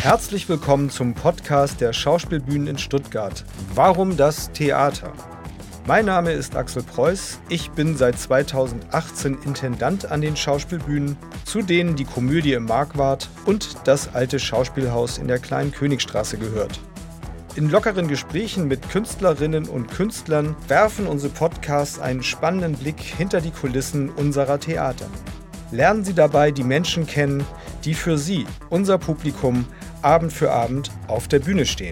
Herzlich willkommen zum Podcast der Schauspielbühnen in Stuttgart. Warum das Theater? Mein Name ist Axel Preuß. Ich bin seit 2018 Intendant an den Schauspielbühnen, zu denen die Komödie im Markwart und das alte Schauspielhaus in der Kleinen Königstraße gehört. In lockeren Gesprächen mit Künstlerinnen und Künstlern werfen unsere Podcasts einen spannenden Blick hinter die Kulissen unserer Theater. Lernen Sie dabei die Menschen kennen, die für Sie, unser Publikum, Abend für Abend auf der Bühne stehen.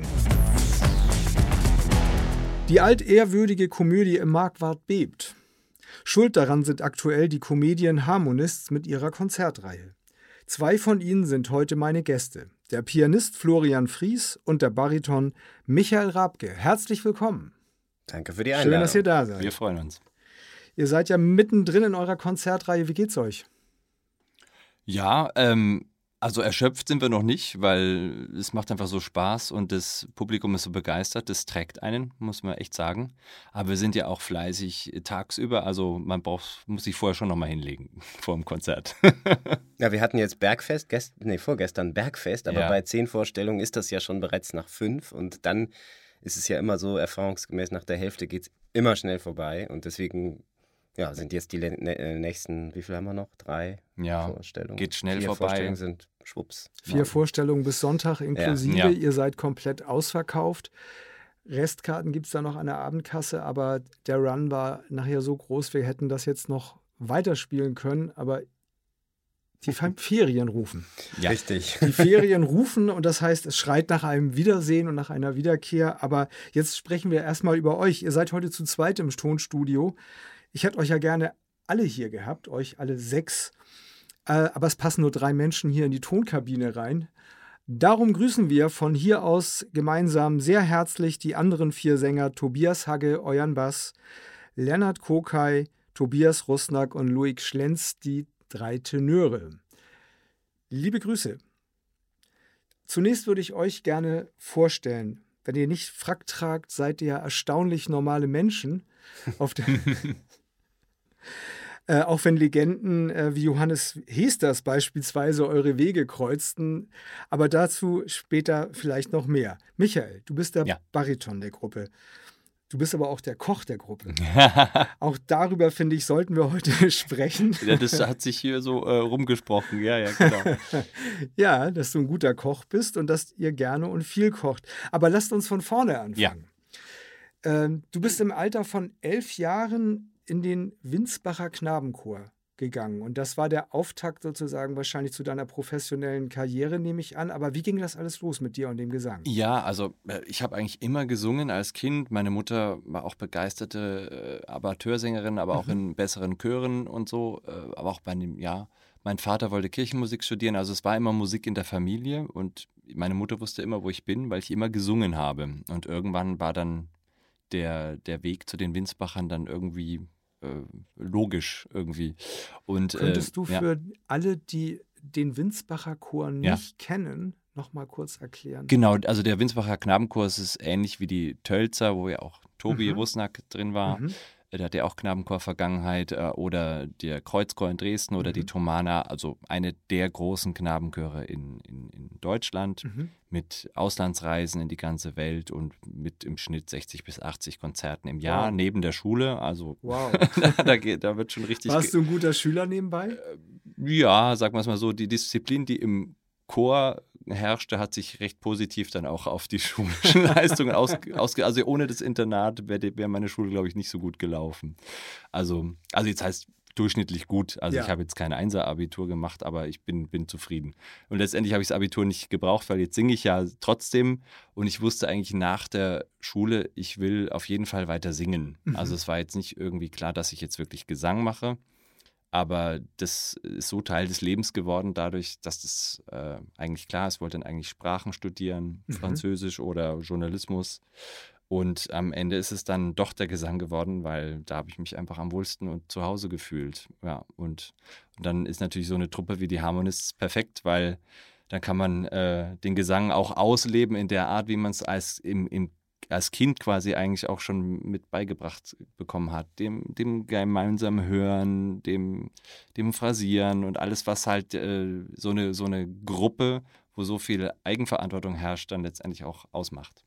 Die altehrwürdige Komödie im Markwart bebt. Schuld daran sind aktuell die Comedian Harmonists mit ihrer Konzertreihe. 2 von ihnen sind heute meine Gäste, der Pianist Florian Fries und der Bariton Michael Rabke. Herzlich willkommen. Danke für die Einladung. Schön, dass ihr da seid. Wir freuen uns. Ihr seid ja mittendrin in eurer Konzertreihe. Wie geht's euch? Ja, also erschöpft sind wir noch nicht, weil es macht einfach so Spaß und das Publikum ist so begeistert. Das trägt einen, muss man echt sagen. Aber wir sind ja auch fleißig tagsüber, also muss sich vorher schon nochmal hinlegen vor dem Konzert. Ja, wir hatten jetzt Bergfest, vorgestern Bergfest, aber Ja. bei 10 Vorstellungen ist das ja schon bereits nach 5 und dann ist es ja immer so, erfahrungsgemäß nach der Hälfte geht es immer schnell vorbei und deswegen sind jetzt die nächsten, wie viel haben wir noch? 3 Ja, Vorstellungen. geht schnell 4 vorbei. Vorstellungen sind schwupps. 4 Vorstellungen bis Sonntag inklusive. Ja. Ihr seid komplett ausverkauft. Restkarten gibt es da noch an der Abendkasse, aber der Run war nachher so groß, wir hätten das jetzt noch weiterspielen können, aber die Ferien rufen. Ja. Richtig. Die Ferien rufen und das heißt, es schreit nach einem Wiedersehen und nach einer Wiederkehr. Aber jetzt sprechen wir erstmal über euch. Ihr seid heute zu zweit im Tonstudio. Ich hätte euch ja gerne alle hier gehabt, euch alle 6. Aber es passen nur 3 Menschen hier in die Tonkabine rein. Darum grüßen wir von hier aus gemeinsam sehr herzlich die anderen 4 Sänger Tobias Hagge, euren Bass, Lennart Kokai, Tobias Rusnak und Loic Schlenz, die 3 Tenöre. Liebe Grüße. Zunächst würde ich euch gerne vorstellen, wenn ihr nicht Frack tragt, seid ihr erstaunlich normale Menschen. Auch wenn Legenden wie Johannes Hesters beispielsweise eure Wege kreuzten. Aber dazu später vielleicht noch mehr. Michael, du bist der Bariton der Gruppe. Du bist aber auch der Koch der Gruppe. Auch darüber, finde ich, sollten wir heute sprechen. Ja, das hat sich hier so rumgesprochen. Ja, genau. Ja, dass du ein guter Koch bist und dass ihr gerne und viel kocht. Aber lasst uns von vorne anfangen. Ja. Du bist im Alter von 11 Jahren in den Winsbacher Knabenchor gegangen. Und das war der Auftakt sozusagen wahrscheinlich zu deiner professionellen Karriere, nehme ich an. Aber wie ging das alles los mit dir und dem Gesang? Ja, also ich habe eigentlich immer gesungen als Kind. Meine Mutter war auch begeisterte Amateursängerin, aber auch in besseren Chören und so. Aber auch mein Vater wollte Kirchenmusik studieren. Also es war immer Musik in der Familie und meine Mutter wusste immer, wo ich bin, weil ich immer gesungen habe. Und irgendwann war dann der Weg zu den Winsbachern dann irgendwie logisch irgendwie. Und, könntest du für alle, die den Winsbacher Chor nicht kennen, noch mal kurz erklären? Genau, also der Winsbacher Knabenchor ist ähnlich wie die Tölzer, wo ja auch Tobi Rusnak drin war. Der hat ja auch Knabenchor-Vergangenheit oder der Kreuzchor in Dresden oder die Thomaner, also eine der großen Knabenchöre in Deutschland mit Auslandsreisen in die ganze Welt und mit im Schnitt 60 bis 80 Konzerten im Jahr neben der Schule. Also da wird schon richtig... Warst du ein guter Schüler nebenbei? Ja, sagen wir es mal so, die Disziplin, die im Chor herrschte, hat sich recht positiv dann auch auf die schulischen Leistungen also ohne das Internat wäre meine Schule, glaube ich, nicht so gut gelaufen. Also jetzt heißt durchschnittlich gut. Also ich habe jetzt kein 1er-Abitur gemacht, aber ich bin zufrieden. Und letztendlich habe ich das Abitur nicht gebraucht, weil jetzt singe ich ja trotzdem und ich wusste eigentlich nach der Schule, ich will auf jeden Fall weiter singen. Also es war jetzt nicht irgendwie klar, dass ich jetzt wirklich Gesang mache. Aber das ist so Teil des Lebens geworden, dadurch, dass das eigentlich klar ist. Ich wollte dann eigentlich Sprachen studieren, Französisch oder Journalismus. Und am Ende ist es dann doch der Gesang geworden, weil da habe ich mich einfach am wohlsten und zu Hause gefühlt. Ja, und dann ist natürlich so eine Truppe wie die Harmonists perfekt, weil dann kann man den Gesang auch ausleben in der Art, wie man es als Kind quasi eigentlich auch schon mit beigebracht bekommen hat. Dem gemeinsamen Hören, dem Phrasieren und alles, was halt so eine Gruppe, wo so viel Eigenverantwortung herrscht, dann letztendlich auch ausmacht.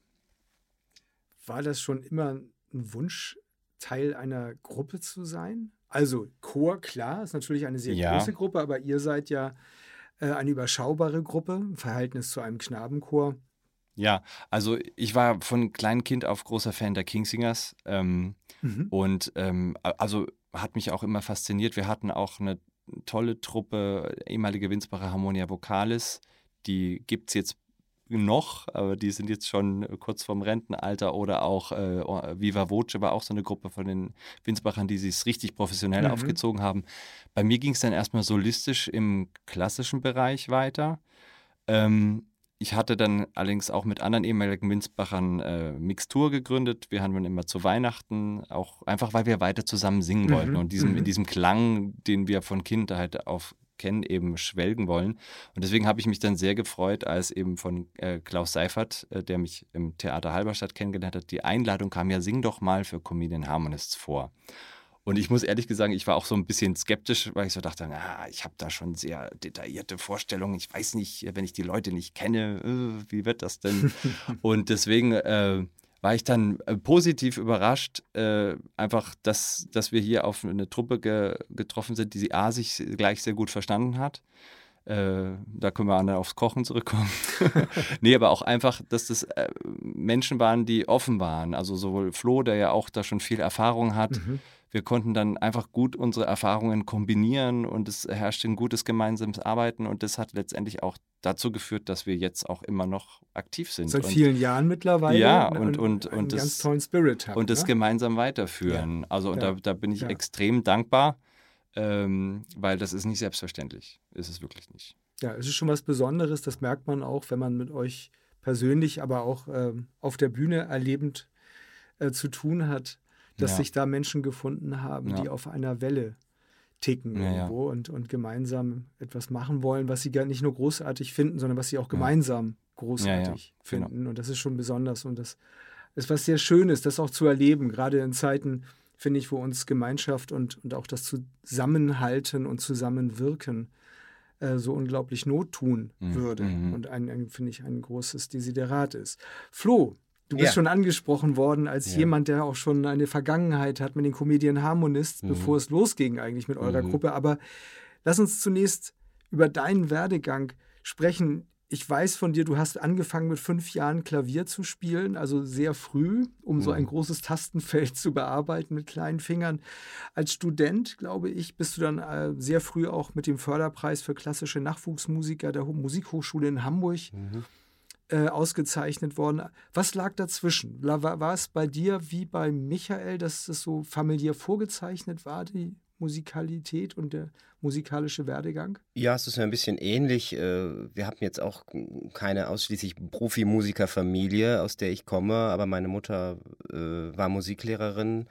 War das schon immer ein Wunsch, Teil einer Gruppe zu sein? Also Chor, klar, ist natürlich eine sehr Ja, große Gruppe, aber ihr seid ja eine überschaubare Gruppe im Verhältnis zu einem Knabenchor. ja, also ich war von kleinem Kind auf großer Fan der Kingsingers Mhm. und also hat mich auch immer fasziniert. Wir hatten auch eine tolle Truppe, ehemalige Winsbacher Harmonia Vocalis, die gibt es jetzt noch, aber die sind jetzt schon kurz vorm Rentenalter oder auch Viva Voce war auch so eine Gruppe von den Winsbachern, die sich richtig professionell Mhm. aufgezogen haben. Bei mir ging es dann erstmal solistisch im klassischen Bereich weiter. Ähm, Ich hatte dann allerdings auch mit anderen ehemaligen Winsbachern Mixtur gegründet. Wir haben dann immer zu Weihnachten, auch einfach, weil wir weiter zusammen singen wollten Mhm. und in Mhm. diesem Klang, den wir von Kindheit auf kennen, eben schwelgen wollen. Und deswegen habe ich mich dann sehr gefreut, als eben von Klaus Seifert, der mich im Theater Halberstadt kennengelernt hat, die Einladung kam, ja, sing doch mal für Comedian Harmonists vor. Und ich muss ehrlich sagen, ich war auch so ein bisschen skeptisch, weil ich so dachte, ich habe da schon sehr detaillierte Vorstellungen. Ich weiß nicht, wenn ich die Leute nicht kenne, wie wird das denn? Und deswegen war ich dann positiv überrascht, einfach, dass wir hier auf eine Truppe getroffen sind, die sich gleich sehr gut verstanden hat. Da können wir dann aufs Kochen zurückkommen. Nee, aber auch einfach, dass das Menschen waren, die offen waren. Also sowohl Flo, der ja auch da schon viel Erfahrung hat. Mhm. Wir konnten dann einfach gut unsere Erfahrungen kombinieren und es herrschte ein gutes gemeinsames Arbeiten und das hat letztendlich auch dazu geführt, dass wir jetzt auch immer noch aktiv sind. Seit Und vielen Jahren mittlerweile ja, und einen ganz das tollen Spirit habt, und das ne? gemeinsam Ja, weiterführen. Also und ja, da bin ich ja. extrem dankbar, weil das ist nicht selbstverständlich. Ist es wirklich nicht. Ja, es ist schon was Besonderes, das merkt man auch, wenn man mit euch persönlich, aber auch auf der Bühne erlebend zu tun hat, dass Ja, sich da Menschen gefunden haben, ja, die auf einer Welle ticken ja, ja, irgendwo und gemeinsam etwas machen wollen, was sie gar nicht nur großartig finden, sondern was sie auch ja, gemeinsam ja, ja, großartig genau. finden. Und das ist schon besonders. Und das ist was sehr Schönes, das auch zu erleben, gerade in Zeiten, finde ich, wo uns Gemeinschaft und auch das Zusammenhalten und Zusammenwirken so unglaublich Not tun Mhm. würde Mhm. und finde ich, ein großes Desiderat ist. Flo, du bist Ja. schon angesprochen worden als Ja. jemand, der auch schon eine Vergangenheit hat mit den Comedian Harmonists, bevor Mhm. es losging eigentlich mit eurer Mhm. Gruppe. Aber lass uns zunächst über deinen Werdegang sprechen. Ich weiß von dir, du hast angefangen mit 5 Jahren Klavier zu spielen, also sehr früh, um so ein Mhm. großes Tastenfeld zu bearbeiten mit kleinen Fingern. Als Student, glaube ich, bist du dann sehr früh auch mit dem Förderpreis für klassische Nachwuchsmusiker der Musikhochschule in Hamburg Mhm. ausgezeichnet worden. Was lag dazwischen? War es bei dir wie bei Michael, dass es so familiär vorgezeichnet war, die Musikalität und der musikalische Werdegang? Ja, es ist ja ein bisschen ähnlich. Wir hatten jetzt auch keine ausschließlich Profimusikerfamilie, aus der ich komme, aber meine Mutter war Musiklehrerin,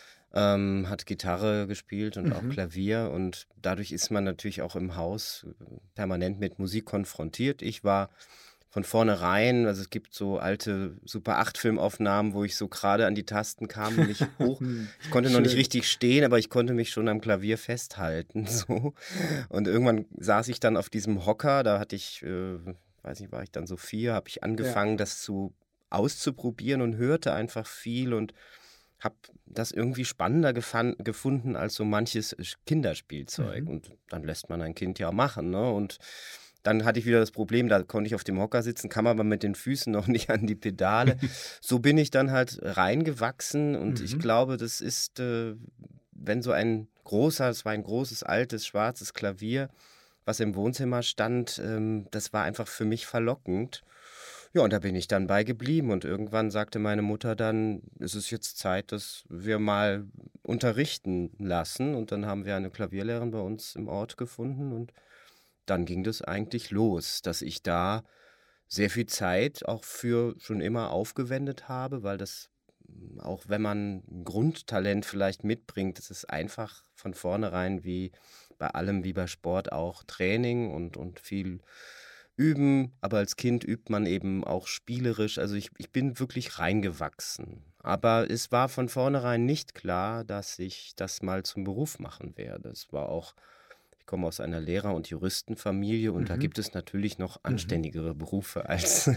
hat Gitarre gespielt und auch Mhm. Klavier und dadurch ist man natürlich auch im Haus permanent mit Musik konfrontiert. Ich war von vornherein, also es gibt so alte Super-8-Filmaufnahmen, wo ich so gerade an die Tasten kam und nicht hoch. Ich konnte noch nicht Schön. richtig stehen, aber ich konnte mich schon am Klavier festhalten, so. Und irgendwann saß ich dann auf diesem Hocker, da hatte ich, weiß nicht, war ich dann so 4, habe ich Ja. angefangen, das auszuprobieren und hörte einfach viel und habe das irgendwie spannender gefunden als so manches Kinderspielzeug. Mhm. Und dann lässt man ein Kind ja machen, ne? Und dann hatte ich wieder das Problem, da konnte ich auf dem Hocker sitzen, kam aber mit den Füßen noch nicht an die Pedale. So bin ich dann halt reingewachsen und ich Mhm. glaube, das ist, wenn so es war ein großes, altes, schwarzes Klavier, was im Wohnzimmer stand, das war einfach für mich verlockend. Ja, und da bin ich dann bei geblieben und irgendwann sagte meine Mutter dann, es ist jetzt Zeit, dass wir mal unterrichten lassen und dann haben wir eine Klavierlehrerin bei uns im Ort gefunden und dann ging das eigentlich los, dass ich da sehr viel Zeit auch für schon immer aufgewendet habe, weil das, auch wenn man 'n Grundtalent vielleicht mitbringt, das ist einfach von vornherein wie bei allem, wie bei Sport auch Training und viel üben, aber als Kind übt man eben auch spielerisch. Also, ich bin wirklich reingewachsen. Aber es war von vornherein nicht klar, dass ich das mal zum Beruf machen werde. Es war auch, ich Ich komme aus einer Lehrer- und Juristenfamilie und da gibt es natürlich noch anständigere Berufe als,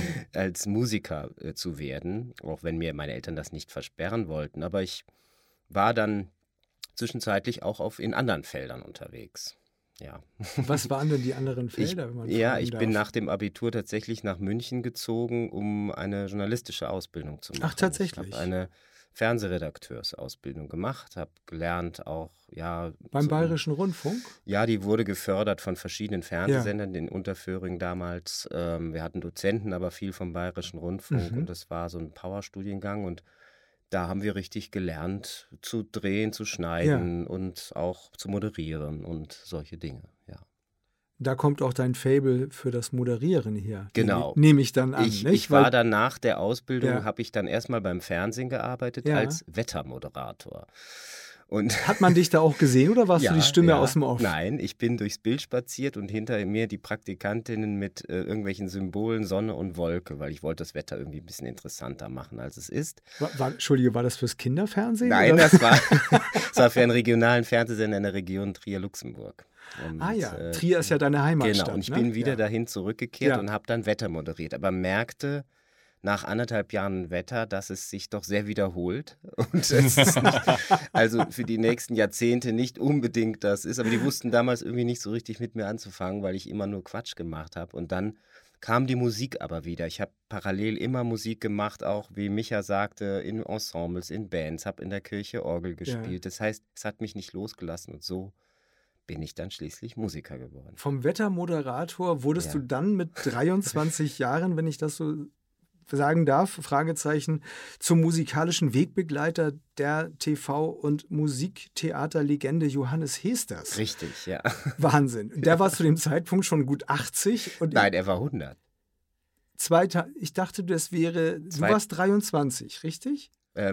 als Musiker zu werden, auch wenn mir meine Eltern das nicht versperren wollten. Aber ich war dann zwischenzeitlich auch in anderen Feldern unterwegs. Ja. Was waren denn die anderen Felder, wenn man fragen Ich darf? bin nach dem Abitur tatsächlich nach München gezogen, um eine journalistische Ausbildung zu machen. Ach, tatsächlich? Ich habe eine Fernsehredakteursausbildung gemacht, habe gelernt auch, ja. Beim Bayerischen Rundfunk? Ja, die wurde gefördert von verschiedenen Fernsehsendern, in Unterföhring damals. Wir hatten Dozenten, aber viel vom Bayerischen Rundfunk und das war so ein Powerstudiengang und da haben wir richtig gelernt zu drehen, zu schneiden und auch zu moderieren und solche Dinge, ja. Da kommt auch dein Faible für das Moderieren her. Genau. Nehme ich dann an. Ich war dann nach der Ausbildung, Ja. habe ich dann erstmal beim Fernsehen gearbeitet Ja. als Wettermoderator. Und Hat man dich da auch gesehen oder warst du die Stimme ja. aus dem Off? Nein, ich bin durchs Bild spaziert und hinter mir die Praktikantinnen mit irgendwelchen Symbolen Sonne und Wolke, weil ich wollte das Wetter irgendwie ein bisschen interessanter machen, als es ist. Entschuldige, war das fürs Kinderfernsehen? Nein, oder? das war für einen regionalen Fernsehsender in der Region Trier-Luxemburg. Und, Trier ist ja deine Heimatstadt. Genau, und ich ne? bin wieder dahin zurückgekehrt Ja. und habe dann Wetter moderiert, aber merkte nach 1,5 Jahren Wetter, dass es sich doch sehr wiederholt und es ist nicht, also für die nächsten Jahrzehnte nicht unbedingt das ist, aber die wussten damals irgendwie nicht so richtig mit mir anzufangen, weil ich immer nur Quatsch gemacht habe und dann kam die Musik aber wieder. Ich habe parallel immer Musik gemacht, auch wie Micha sagte, in Ensembles, in Bands, habe in der Kirche Orgel gespielt. Das heißt, es hat mich nicht losgelassen und so bin ich dann schließlich Musiker geworden. Vom Wettermoderator wurdest du dann mit 23 Jahren, wenn ich das so sagen darf, Fragezeichen, zum musikalischen Wegbegleiter der TV- und Musiktheaterlegende Johannes Hesters. Richtig, ja. Wahnsinn. Der war zu dem Zeitpunkt schon gut 80. Und Nein, er war 100. ich dachte, du warst 23, richtig?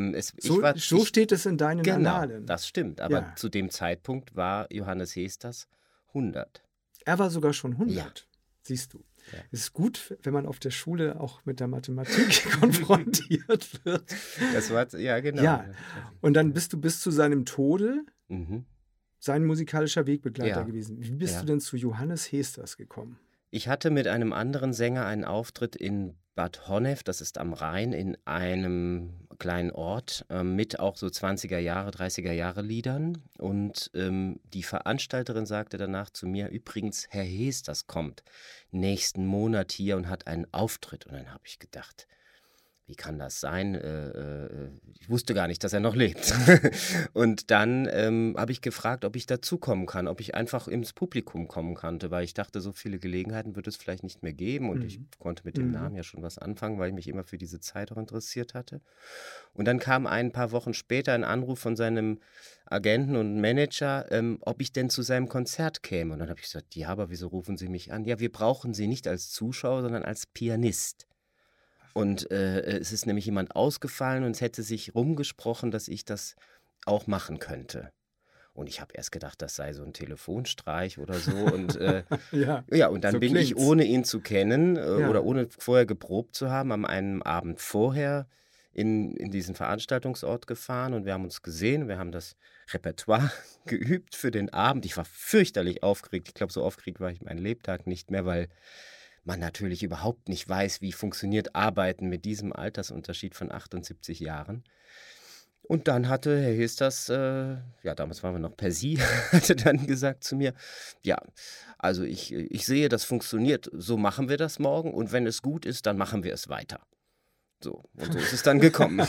So steht es in deinen Annalen. Das stimmt. Aber zu dem Zeitpunkt war Johannes Hesters 100. Er war sogar schon 100. Ja. Siehst du. Ja. Es ist gut, wenn man auf der Schule auch mit der Mathematik konfrontiert wird. Das war, ja, genau. Ja. Und dann bist du bis zu seinem Tode Mhm. sein musikalischer Wegbegleter gewesen. Wie bist Ja. du denn zu Johannes Hesters gekommen? Ich hatte mit einem anderen Sänger einen Auftritt in Bad Honnef, das ist am Rhein, in einem kleinen Ort, mit auch so 20er Jahre, 30er Jahre Liedern. Und die Veranstalterin sagte danach zu mir, übrigens, Herr Hesters kommt nächsten Monat hier und hat einen Auftritt. Und dann habe ich gedacht, wie kann das sein? Ich wusste gar nicht, dass er noch lebt. Und dann habe ich gefragt, ob ich dazukommen kann, ob ich einfach ins Publikum kommen konnte, weil ich dachte, so viele Gelegenheiten wird es vielleicht nicht mehr geben. Und ich konnte mit dem Namen ja schon was anfangen, weil ich mich immer für diese Zeit auch interessiert hatte. Und dann kam ein paar Wochen später ein Anruf von seinem Agenten und Manager, ob ich denn zu seinem Konzert käme. Und dann habe ich gesagt, ja, aber wieso rufen Sie mich an? Ja, wir brauchen Sie nicht als Zuschauer, sondern als Pianist. Und es ist nämlich jemand ausgefallen und es hätte sich rumgesprochen, dass ich das auch machen könnte. Und ich habe erst gedacht, das sei so ein Telefonstreich oder so. Und und dann so bin klingt's. ich, ohne ihn zu kennen oder ohne vorher geprobt zu haben, an einem Abend vorher in diesen Veranstaltungsort gefahren und wir haben uns gesehen. Wir haben das Repertoire geübt für den Abend. Ich war fürchterlich aufgeregt. Ich glaube, so aufgeregt war ich meinen Lebtag nicht mehr, weil man natürlich überhaupt nicht weiß, wie funktioniert Arbeiten mit diesem Altersunterschied von 78 Jahren. Und dann hatte Herr Hesters, damals waren wir noch per Sie, hatte dann gesagt zu mir, ja, also ich sehe, das funktioniert, so machen wir das morgen und wenn es gut ist, dann machen wir es weiter. So, und so ist es dann gekommen.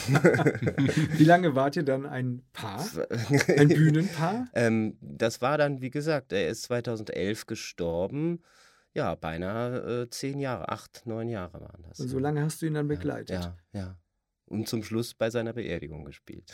Wie lange wart ihr dann ein Paar? Ein Bühnenpaar? Das war dann, wie gesagt, er ist 2011 gestorben. Ja, beinahe 10 Jahre, 8, 9 Jahre waren das. Und so lange hast du ihn dann begleitet. Ja. Und zum Schluss bei seiner Beerdigung gespielt.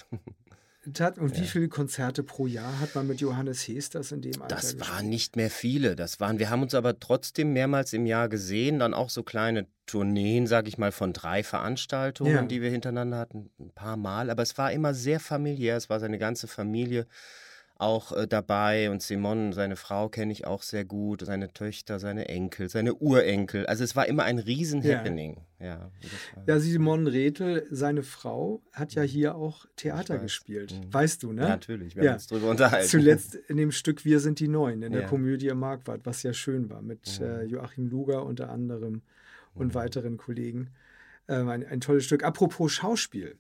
Und wie viele Konzerte pro Jahr hat man mit Johannes Hesters in dem Alter Das gespielt? waren nicht mehr viele. Wir haben uns aber trotzdem mehrmals im Jahr gesehen, dann auch so kleine Tourneen, sage ich mal, von 3 Veranstaltungen, die wir hintereinander hatten, ein paar Mal. Aber es war immer sehr familiär, es war seine ganze Familie auch dabei und Simon, seine Frau kenne ich auch sehr gut, seine Töchter, seine Enkel, seine Urenkel. Also es war immer ein Riesen-Happening. Ja, Ja, Simon Rethel, seine Frau, hat ja hier auch Theater weiß. gespielt. Mhm. Weißt du, ne? Ja, natürlich, wir haben uns drüber unterhalten. Zuletzt in dem Stück Wir sind die Neuen, in der Ja. Komödie im Marquardt, was ja schön war, mit Joachim Luger unter anderem und weiteren Kollegen. Ein tolles Stück. Apropos Schauspiel.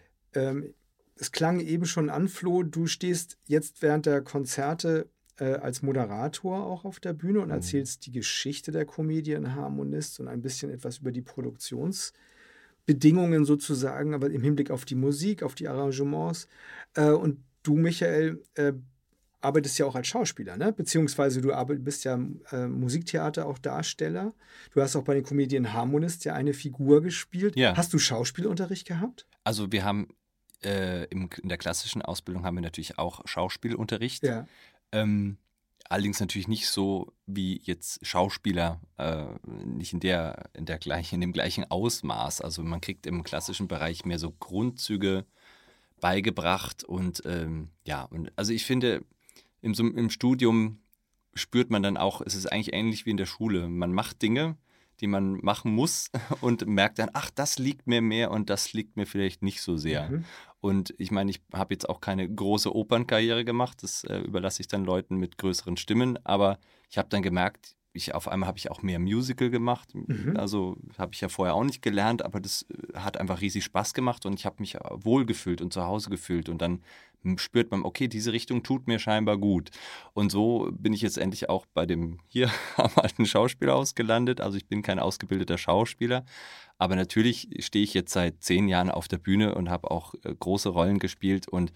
Es klang eben schon an, Flo, du stehst jetzt während der Konzerte als Moderator auch auf der Bühne und erzählst die Geschichte der Comedian Harmonist und ein bisschen etwas über die Produktionsbedingungen sozusagen, aber im Hinblick auf die Musik, auf die Arrangements. Und du, Michael, arbeitest ja auch als Schauspieler, ne? Beziehungsweise du bist ja Musiktheater auch Darsteller. Du hast auch bei den Comedian Harmonist ja eine Figur gespielt. Ja. Hast du Schauspielunterricht gehabt? Also wir haben in der klassischen Ausbildung haben wir natürlich auch Schauspielunterricht. Ja. Allerdings natürlich nicht so wie jetzt Schauspieler, nicht in dem gleichen Ausmaß. Also man kriegt im klassischen Bereich mehr so Grundzüge beigebracht und also ich finde, im Studium spürt man dann auch, es ist eigentlich ähnlich wie in der Schule. Man macht Dinge, die man machen muss und merkt dann, ach, das liegt mir mehr und das liegt mir vielleicht nicht so sehr. Und ich meine, ich habe jetzt auch keine große Opernkarriere gemacht, das überlasse ich dann Leuten mit größeren Stimmen, aber ich habe dann gemerkt, auf einmal habe ich auch mehr Musical gemacht, also habe ich ja vorher auch nicht gelernt, aber das hat einfach riesig Spaß gemacht und ich habe mich wohl gefühlt und zu Hause gefühlt und dann spürt man, okay, diese Richtung tut mir scheinbar gut. Und so bin ich jetzt endlich auch bei dem hier am alten Schauspielhaus gelandet. Also ich bin kein ausgebildeter Schauspieler, aber natürlich stehe ich jetzt seit 10 Jahren auf der Bühne und habe auch große Rollen gespielt und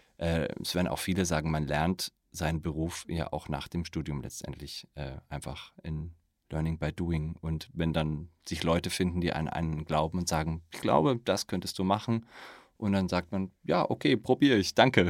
es werden auch viele sagen, man lernt seinen Beruf ja auch nach dem Studium letztendlich einfach in Learning by Doing. Und wenn dann sich Leute finden, die an einen glauben und sagen, ich glaube, das könntest du machen, und dann sagt man, ja, okay, probiere ich, danke.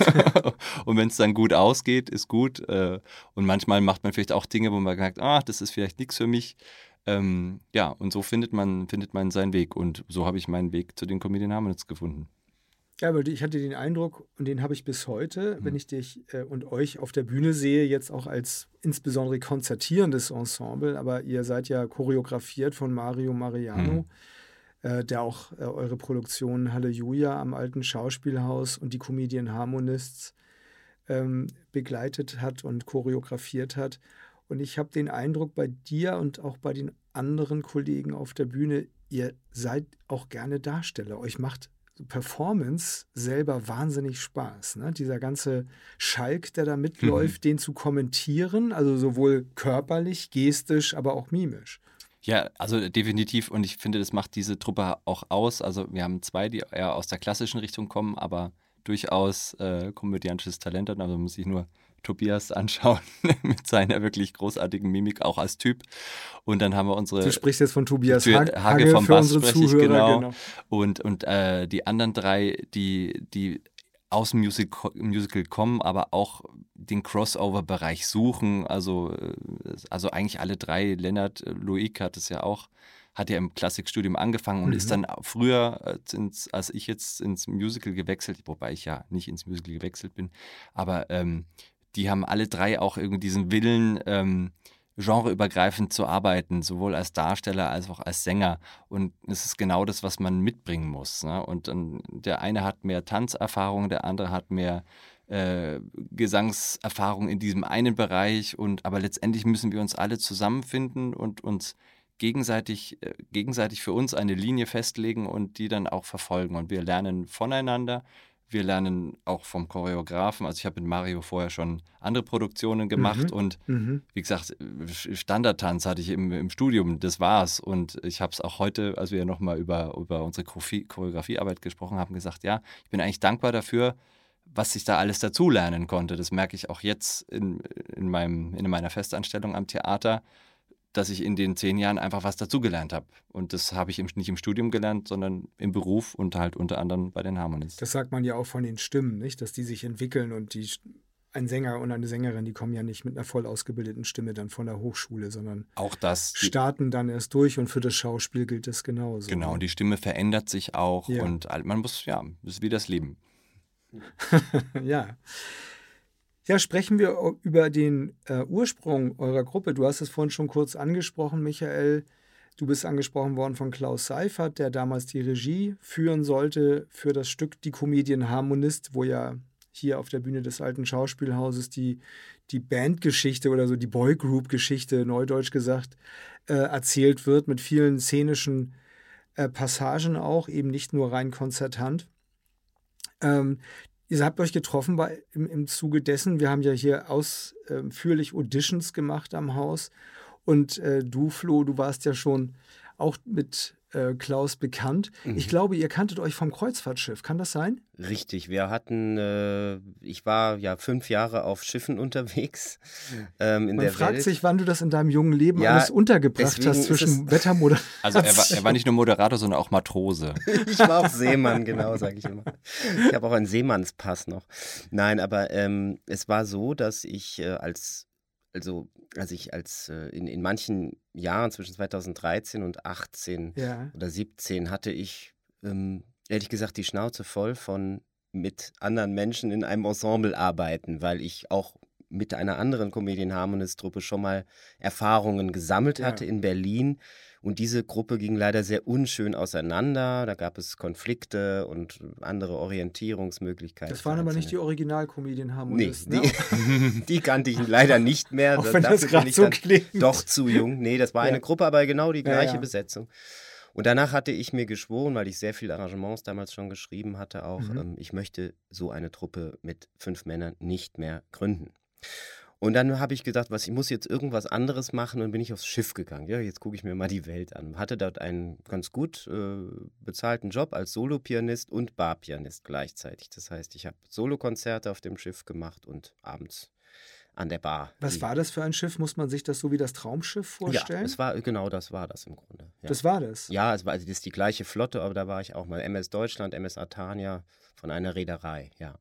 Und wenn es dann gut ausgeht, ist gut. Und manchmal macht man vielleicht auch Dinge, wo man merkt, das ist vielleicht nichts für mich. Und so findet man seinen Weg. Und so habe ich meinen Weg zu den Comedian Harmonists gefunden. Ja, aber ich hatte den Eindruck, und den habe ich bis heute, wenn ich dich und euch auf der Bühne sehe, jetzt auch als insbesondere konzertierendes Ensemble, aber ihr seid ja choreografiert von Mario Mariano, der auch eure Produktion Halleluja am alten Schauspielhaus und die Comedian Harmonists begleitet hat und choreografiert hat. Und ich habe den Eindruck, bei dir und auch bei den anderen Kollegen auf der Bühne, ihr seid auch gerne Darsteller. Euch macht Performance selber wahnsinnig Spaß. Ne? Dieser ganze Schalk, der da mitläuft, den zu kommentieren, also sowohl körperlich, gestisch, aber auch mimisch. Ja, also definitiv. Und ich finde, das macht diese Truppe auch aus. Also wir haben 2, die eher aus der klassischen Richtung kommen, aber durchaus komödiantisches Talent haben. Also muss ich nur Tobias anschauen mit seiner wirklich großartigen Mimik, auch als Typ. Und dann haben wir unsere... Du sprichst jetzt von Tobias Hage vom für Bass unsere spreche ich, Zuhörer. genau. Und die anderen 3, die aus dem Musical kommen, aber auch den Crossover-Bereich suchen. Also eigentlich alle 3. Lennart Loic hat ja im Klassikstudium angefangen und ist dann früher, als ich jetzt ins Musical gewechselt, wobei ich ja nicht ins Musical gewechselt bin, aber die haben alle 3 auch irgendwie diesen Willen, genreübergreifend zu arbeiten, sowohl als Darsteller als auch als Sänger. Und es ist genau das, was man mitbringen muss. Ne? Und dann, der eine hat mehr Tanzerfahrung, der andere hat mehr Gesangserfahrung in diesem einen Bereich. Aber letztendlich müssen wir uns alle zusammenfinden und uns gegenseitig für uns eine Linie festlegen und die dann auch verfolgen. Und wir lernen voneinander. Wir lernen auch vom Choreografen. Also ich habe mit Mario vorher schon andere Produktionen gemacht und wie gesagt, Standardtanz hatte ich im Studium, das war's. Und ich habe es auch heute, als wir ja nochmal über unsere Choreografiearbeit gesprochen haben, gesagt, ja, ich bin eigentlich dankbar dafür, was ich da alles dazulernen konnte. Das merke ich auch jetzt in meiner Festanstellung am Theater, dass ich in den 10 Jahren einfach was dazugelernt habe. Und das habe ich nicht im Studium gelernt, sondern im Beruf und halt unter anderem bei den Harmonists. Das sagt man ja auch von den Stimmen, nicht? Dass die sich entwickeln und ein Sänger und eine Sängerin, die kommen ja nicht mit einer voll ausgebildeten Stimme dann von der Hochschule, sondern auch das starten dann erst durch und für das Schauspiel gilt das genauso. Genau, und die Stimme verändert sich auch und man muss, das ist wie das Leben. Ja. Ja, sprechen wir über den Ursprung eurer Gruppe. Du hast es vorhin schon kurz angesprochen, Michael. Du bist angesprochen worden von Klaus Seifert, der damals die Regie führen sollte für das Stück Die Komedienharmonist, wo ja hier auf der Bühne des Alten Schauspielhauses die Bandgeschichte oder so die Boygroup-Geschichte, neudeutsch gesagt, erzählt wird mit vielen szenischen Passagen auch, eben nicht nur rein konzertant. Ihr habt euch getroffen im Zuge dessen. Wir haben ja hier ausführlich Auditions gemacht am Haus. Und du, Flo, du warst ja schon auch mit Klaus bekannt. Ich glaube, ihr kanntet euch vom Kreuzfahrtschiff. Kann das sein? Richtig, wir hatten, ich war ja 5 Jahre auf Schiffen unterwegs in Man der fragt Welt. sich, wann du das in deinem jungen Leben Ja, alles untergebracht deswegen hast ist zwischen Wettermoderation. Also er war nicht nur Moderator, sondern auch Matrose. Ich war auch Seemann, genau, sage ich immer. Ich habe auch einen Seemannspass noch. Nein, aber es war so, dass ich in manchen Jahren zwischen 2013 und 18 Ja. oder 17 hatte ich, ehrlich gesagt, die Schnauze voll von mit anderen Menschen in einem Ensemble arbeiten, weil ich auch mit einer anderen Komedienharmonist-Truppe schon mal Erfahrungen gesammelt Ja. hatte in Berlin. Und diese Gruppe ging leider sehr unschön auseinander. Da gab es Konflikte und andere Orientierungsmöglichkeiten. Das waren für aber nicht die Einzelne. Nee, Originalkomedienharmonisten. die kannte ich leider nicht mehr. Auch wenn das Dafür bin gerade ich so dann klingt. doch zu jung. Nee, das war Ja. eine Gruppe, aber genau die Ja, gleiche ja. Besetzung. Und danach hatte ich mir geschworen, weil ich sehr viele Arrangements damals schon geschrieben hatte, auch, ich möchte so eine Truppe mit 5 Männern nicht mehr gründen. Und dann habe ich gedacht, ich muss jetzt irgendwas anderes machen, und bin ich aufs Schiff gegangen. Ja, jetzt gucke ich mir mal die Welt an. Hatte dort einen ganz gut bezahlten Job als Solopianist und Barpianist gleichzeitig. Das heißt, ich habe Solokonzerte auf dem Schiff gemacht und abends an der Bar. Was war das für ein Schiff? Muss man sich das so wie das Traumschiff vorstellen? Ja, das war das im Grunde. Ja. Das war das. Ja, also das ist die gleiche Flotte, aber da war ich auch mal. MS Deutschland, MS Atania von einer Reederei, ja.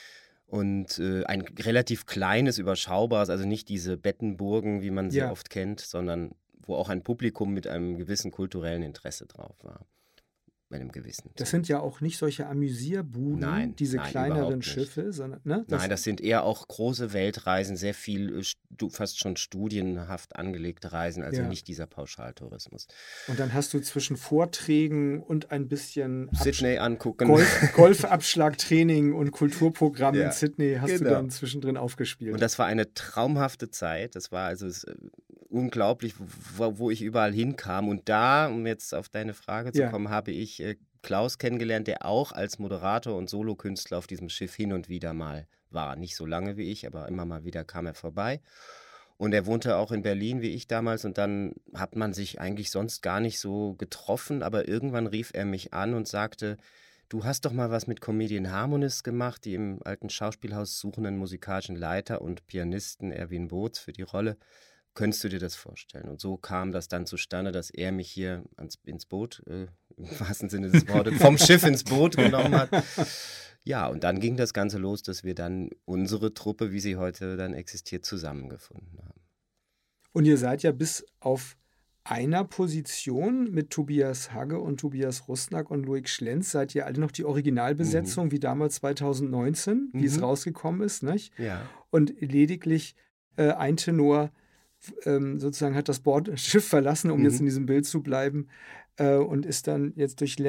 Und ein relativ kleines, überschaubares, also nicht diese Bettenburgen, wie man sie Ja. oft kennt, sondern wo auch ein Publikum mit einem gewissen kulturellen Interesse drauf war. Mit einem gewissen. Das sind ja auch nicht solche Amüsierbuden, Nein, diese nein, kleineren überhaupt nicht. Schiffe, sondern ne? Nein, das sind eher auch große Weltreisen, sehr viel, fast schon studienhaft angelegte Reisen, also Ja. nicht dieser Pauschaltourismus. Und dann hast du zwischen Vorträgen und ein bisschen Sydney angucken. Golfabschlagtraining und Kulturprogramm in Ja, Sydney hast du genau. dann zwischendrin aufgespielt. Und das war eine traumhafte Zeit. Das war unglaublich, wo ich überall hinkam. Und da, um jetzt auf deine Frage zu Ja. kommen, habe ich Klaus kennengelernt, der auch als Moderator und Solokünstler auf diesem Schiff hin und wieder mal war. Nicht so lange wie ich, aber immer mal wieder kam er vorbei. Und er wohnte auch in Berlin wie ich damals. Und dann hat man sich eigentlich sonst gar nicht so getroffen. Aber irgendwann rief er mich an und sagte: Du hast doch mal was mit Komedienharmonist gemacht, die im Alten Schauspielhaus suchenden musikalischen Leiter und Pianisten Erwin Boots für die Rolle. Könntest du dir das vorstellen? Und so kam das dann zustande, dass er mich hier ins Boot, im wahrsten Sinne des Wortes, vom Schiff ins Boot genommen hat. Ja, und dann ging das Ganze los, dass wir dann unsere Truppe, wie sie heute dann existiert, zusammengefunden haben. Und ihr seid ja bis auf einer Position mit Tobias Hagge und Tobias Rusnak und Loic Schlenz, seid ihr alle noch die Originalbesetzung wie damals 2019, wie es rausgekommen ist, nicht? Ja. Und lediglich ein Tenor sozusagen hat das Schiff verlassen, um jetzt in diesem Bild zu bleiben, und ist dann jetzt durch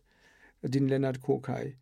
den Lennart Kokai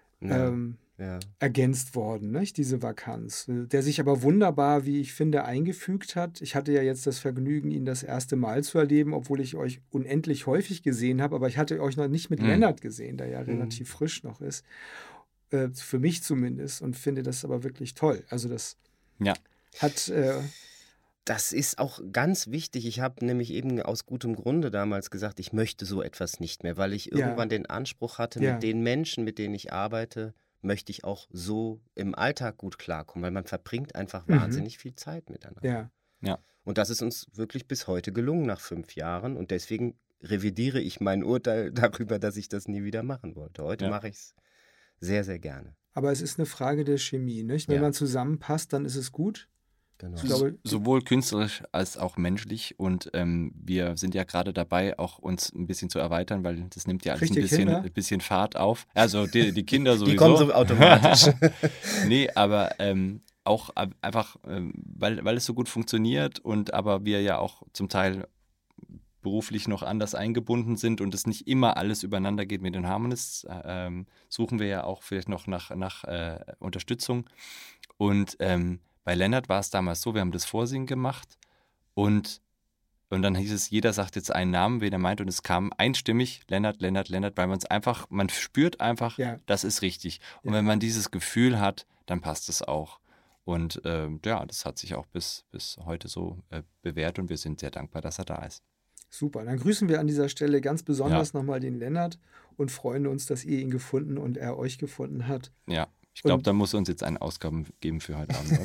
Ja. ergänzt worden, nicht? Diese Vakanz, der sich aber wunderbar, wie ich finde, eingefügt hat. Ich hatte ja jetzt das Vergnügen, ihn das erste Mal zu erleben, obwohl ich euch unendlich häufig gesehen habe, aber ich hatte euch noch nicht mit Lennart gesehen, der ja relativ frisch noch ist, für mich zumindest, und finde das aber wirklich toll. Also das hat... Das ist auch ganz wichtig. Ich habe nämlich eben aus gutem Grunde damals gesagt, ich möchte so etwas nicht mehr, weil ich irgendwann den Anspruch hatte, mit den Menschen, mit denen ich arbeite, möchte ich auch so im Alltag gut klarkommen, weil man verbringt einfach wahnsinnig viel Zeit miteinander. Ja. Und das ist uns wirklich bis heute gelungen nach 5 Jahren, und deswegen revidiere ich mein Urteil darüber, dass ich das nie wieder machen wollte. Heute mache ich es sehr, sehr gerne. Aber es ist eine Frage der Chemie, nicht? Wenn man zusammenpasst, dann ist es gut. Genau. Ich glaube, Sowohl künstlerisch als auch menschlich, und wir sind ja gerade dabei, auch uns ein bisschen zu erweitern, weil das nimmt ja alles ein bisschen Fahrt auf. Also die Kinder sowieso. Die kommen so automatisch. Nee, aber auch einfach, weil es so gut funktioniert und aber wir ja auch zum Teil beruflich noch anders eingebunden sind und es nicht immer alles übereinander geht mit den Harmonists, suchen wir ja auch vielleicht noch nach Unterstützung. Und bei Lennart war es damals so, wir haben das Vorsingen gemacht und dann hieß es, jeder sagt jetzt einen Namen, wen er meint, und es kam einstimmig Lennart, weil man spürt einfach, das ist richtig. Und wenn man dieses Gefühl hat, dann passt es auch. Und das hat sich auch bis heute so bewährt und wir sind sehr dankbar, dass er da ist. Super, dann grüßen wir an dieser Stelle ganz besonders nochmal den Lennart und freuen uns, dass ihr ihn gefunden und er euch gefunden hat. Ja, ich glaube, da muss uns jetzt eine Ausgabe geben für heute Abend,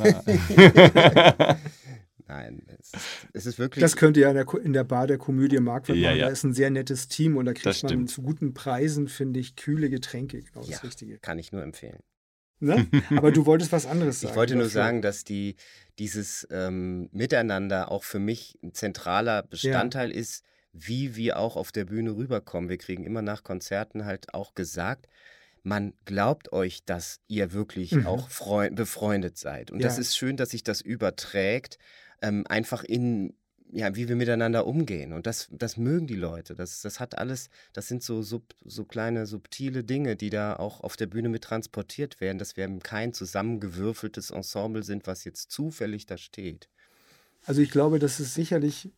oder? Nein, es ist wirklich... Das könnt ihr in der Bar der Komödie Marquardt machen. Ja. Da ist ein sehr nettes Team und da kriegt man stimmt. zu guten Preisen, finde ich, kühle Getränke. Genau das Richtige. Kann ich nur empfehlen. Ne? Aber du wolltest was anderes sagen. Ich wollte nur sagen, dass dieses Miteinander auch für mich ein zentraler Bestandteil ist, wie wir auch auf der Bühne rüberkommen. Wir kriegen immer nach Konzerten halt auch gesagt, man glaubt euch, dass ihr wirklich auch befreundet seid. Und das ist schön, dass sich das überträgt, einfach wie wir miteinander umgehen. Und das mögen die Leute. Das hat alles, das sind so kleine, subtile Dinge, die da auch auf der Bühne mit transportiert werden, dass wir eben kein zusammengewürfeltes Ensemble sind, was jetzt zufällig da steht. Also ich glaube, das ist sicherlich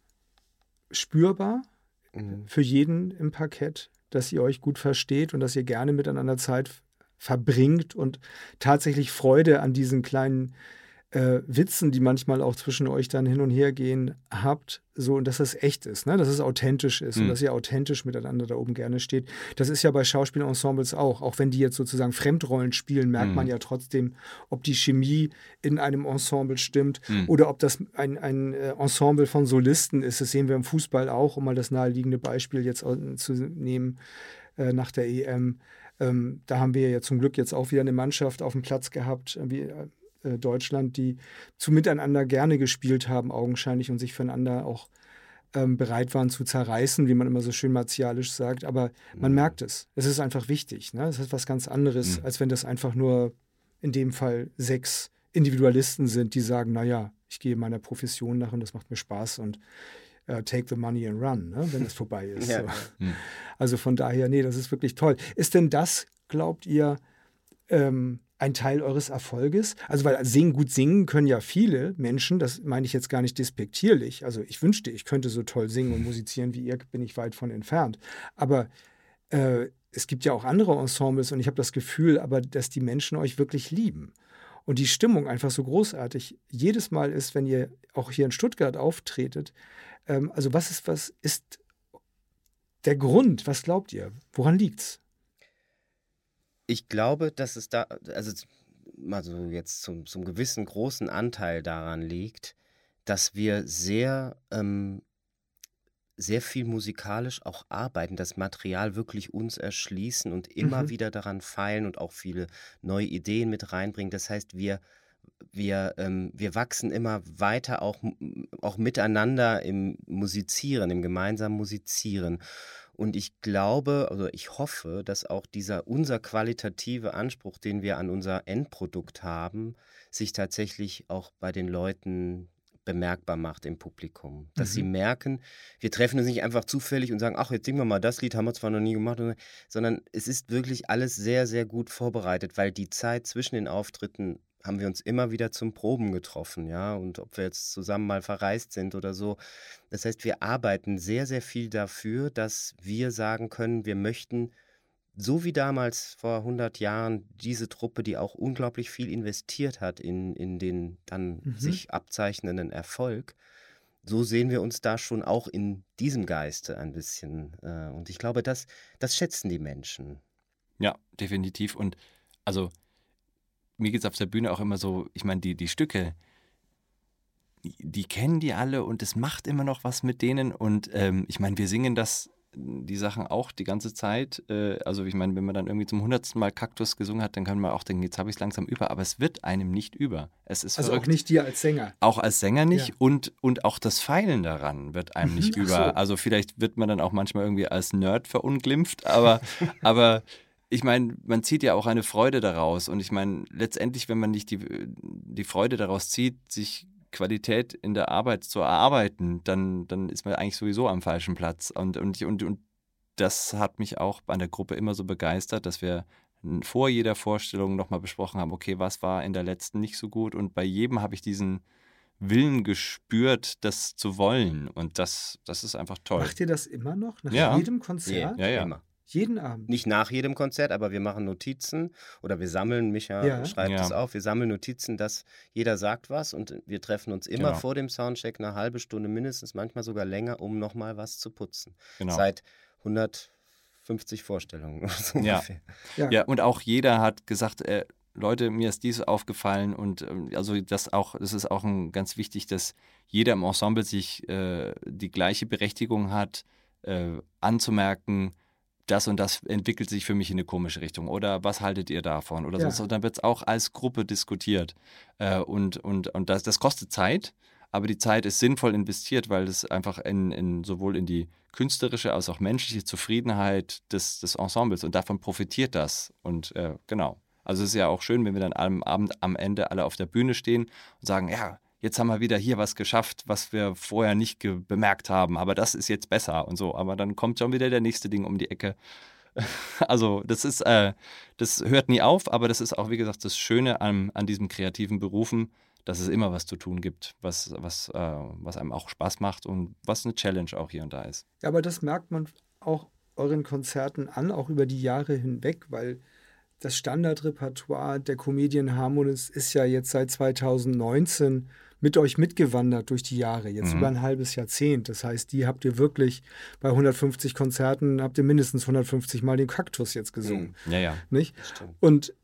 spürbar für jeden im Parkett, dass ihr euch gut versteht und dass ihr gerne miteinander Zeit verbringt und tatsächlich Freude an diesen kleinen Witzen, die manchmal auch zwischen euch dann hin und her gehen, habt, so, und dass das echt ist, ne? Dass es authentisch ist und dass ihr authentisch miteinander da oben gerne steht. Das ist ja bei Schauspielensembles auch wenn die jetzt sozusagen Fremdrollen spielen, merkt man ja trotzdem, ob die Chemie in einem Ensemble stimmt oder ob das ein Ensemble von Solisten ist. Das sehen wir im Fußball auch, um mal das naheliegende Beispiel jetzt zu nehmen nach der EM. Da haben wir ja zum Glück jetzt auch wieder eine Mannschaft auf dem Platz gehabt, wie Deutschland, die miteinander gerne gespielt haben, augenscheinlich, und sich füreinander auch bereit waren zu zerreißen, wie man immer so schön martialisch sagt. Aber man merkt es. Es ist einfach wichtig. Ne? Es ist was ganz anderes, als wenn das einfach nur in dem Fall 6 Individualisten sind, die sagen, naja, ich gehe meiner Profession nach und das macht mir Spaß und take the money and run, ne? Wenn es vorbei ist. Ja. So. Also von daher, nee, das ist wirklich toll. Ist denn das, glaubt ihr, ein Teil eures Erfolges? Also, weil gut singen können ja viele Menschen, das meine ich jetzt gar nicht despektierlich. Also, ich wünschte, ich könnte so toll singen und musizieren wie ihr, bin ich weit von entfernt. Aber es gibt ja auch andere Ensembles und ich habe das Gefühl, dass die Menschen euch wirklich lieben. Und die Stimmung einfach so großartig jedes Mal ist, wenn ihr auch hier in Stuttgart auftretet. Also, was ist der Grund? Was glaubt ihr? Woran liegt's? Ich glaube, dass es da, also mal so jetzt zum gewissen großen Anteil daran liegt, dass wir sehr viel musikalisch auch arbeiten, das Material wirklich uns erschließen und immer wieder daran feilen und auch viele neue Ideen mit reinbringen. Das heißt, wir wachsen immer weiter auch miteinander im Musizieren, im gemeinsamen Musizieren. Und ich glaube, also ich hoffe, dass auch unser qualitative Anspruch, den wir an unser Endprodukt haben, sich tatsächlich auch bei den Leuten bemerkbar macht im Publikum. Dass sie merken, wir treffen uns nicht einfach zufällig und sagen, ach, jetzt singen wir mal das Lied, haben wir zwar noch nie gemacht, sondern es ist wirklich alles sehr, sehr gut vorbereitet, weil die Zeit zwischen den Auftritten haben wir uns immer wieder zum Proben getroffen, ja, und ob wir jetzt zusammen mal verreist sind oder so. Das heißt, wir arbeiten sehr, sehr viel dafür, dass wir sagen können, wir möchten, so wie damals vor 100 Jahren, diese Truppe, die auch unglaublich viel investiert hat in den dann sich abzeichnenden Erfolg, so sehen wir uns da schon auch in diesem Geiste ein bisschen. Und ich glaube, das schätzen die Menschen. Ja, definitiv. Und also mir geht es auf der Bühne auch immer so, ich meine, die Stücke, die kennen die alle und es macht immer noch was mit denen. Und ich meine, wir singen die Sachen auch die ganze Zeit. Also ich meine, wenn man dann irgendwie zum 100. Mal Kaktus gesungen hat, dann kann man auch denken, jetzt habe ich es langsam über. Aber es wird einem nicht über. Es ist also verrückt. Auch nicht dir als Sänger. Auch als Sänger nicht. Ja. Und auch das Feilen daran wird einem nicht über. So. Also vielleicht wird man dann auch manchmal irgendwie als Nerd verunglimpft, aber ich meine, man zieht ja auch eine Freude daraus. Und ich meine, letztendlich, wenn man nicht die Freude daraus zieht, sich Qualität in der Arbeit zu erarbeiten, dann ist man eigentlich sowieso am falschen Platz. Und das hat mich auch an der Gruppe immer so begeistert, dass wir vor jeder Vorstellung nochmal besprochen haben, okay, was war in der letzten nicht so gut? Und bei jedem habe ich diesen Willen gespürt, das zu wollen. Und das ist einfach toll. Macht ihr das immer noch? Nach Ja. jedem Konzert? Ja. Immer. Jeden Abend? Nicht nach jedem Konzert, aber wir machen Notizen oder wir sammeln, Micha schreibt es auf, wir sammeln Notizen, dass jeder sagt was und wir treffen uns immer vor dem Soundcheck eine halbe Stunde mindestens, manchmal sogar länger, um nochmal was zu putzen. Genau. Seit 150 Vorstellungen oder so ungefähr. Ja, und auch jeder hat gesagt, Leute, mir ist dies aufgefallen und also das ist auch ganz wichtig, dass jeder im Ensemble sich die gleiche Berechtigung hat, anzumerken, das und das entwickelt sich für mich in eine komische Richtung oder was haltet ihr davon oder so. Und dann wird es auch als Gruppe diskutiert und das kostet Zeit, aber die Zeit ist sinnvoll investiert, weil es einfach sowohl in die künstlerische als auch menschliche Zufriedenheit des Ensembles und davon profitiert das und genau. Also es ist ja auch schön, wenn wir dann am Abend am Ende alle auf der Bühne stehen und sagen, ja, jetzt haben wir wieder hier was geschafft, was wir vorher nicht bemerkt haben, aber das ist jetzt besser und so. Aber dann kommt schon wieder der nächste Ding um die Ecke. Also das hört nie auf, aber das ist auch, wie gesagt, das Schöne an diesen kreativen Berufen, dass es immer was zu tun gibt, was einem auch Spaß macht und was eine Challenge auch hier und da ist. Ja, aber das merkt man auch euren Konzerten an, auch über die Jahre hinweg, weil das Standardrepertoire der Comedian Harmonists ist ja jetzt seit 2019 mit euch mitgewandert durch die Jahre, jetzt über ein halbes Jahrzehnt. Das heißt, die habt ihr wirklich bei 150 Konzerten, habt ihr mindestens 150 Mal den Kaktus jetzt gesungen. Ja. Nicht? Und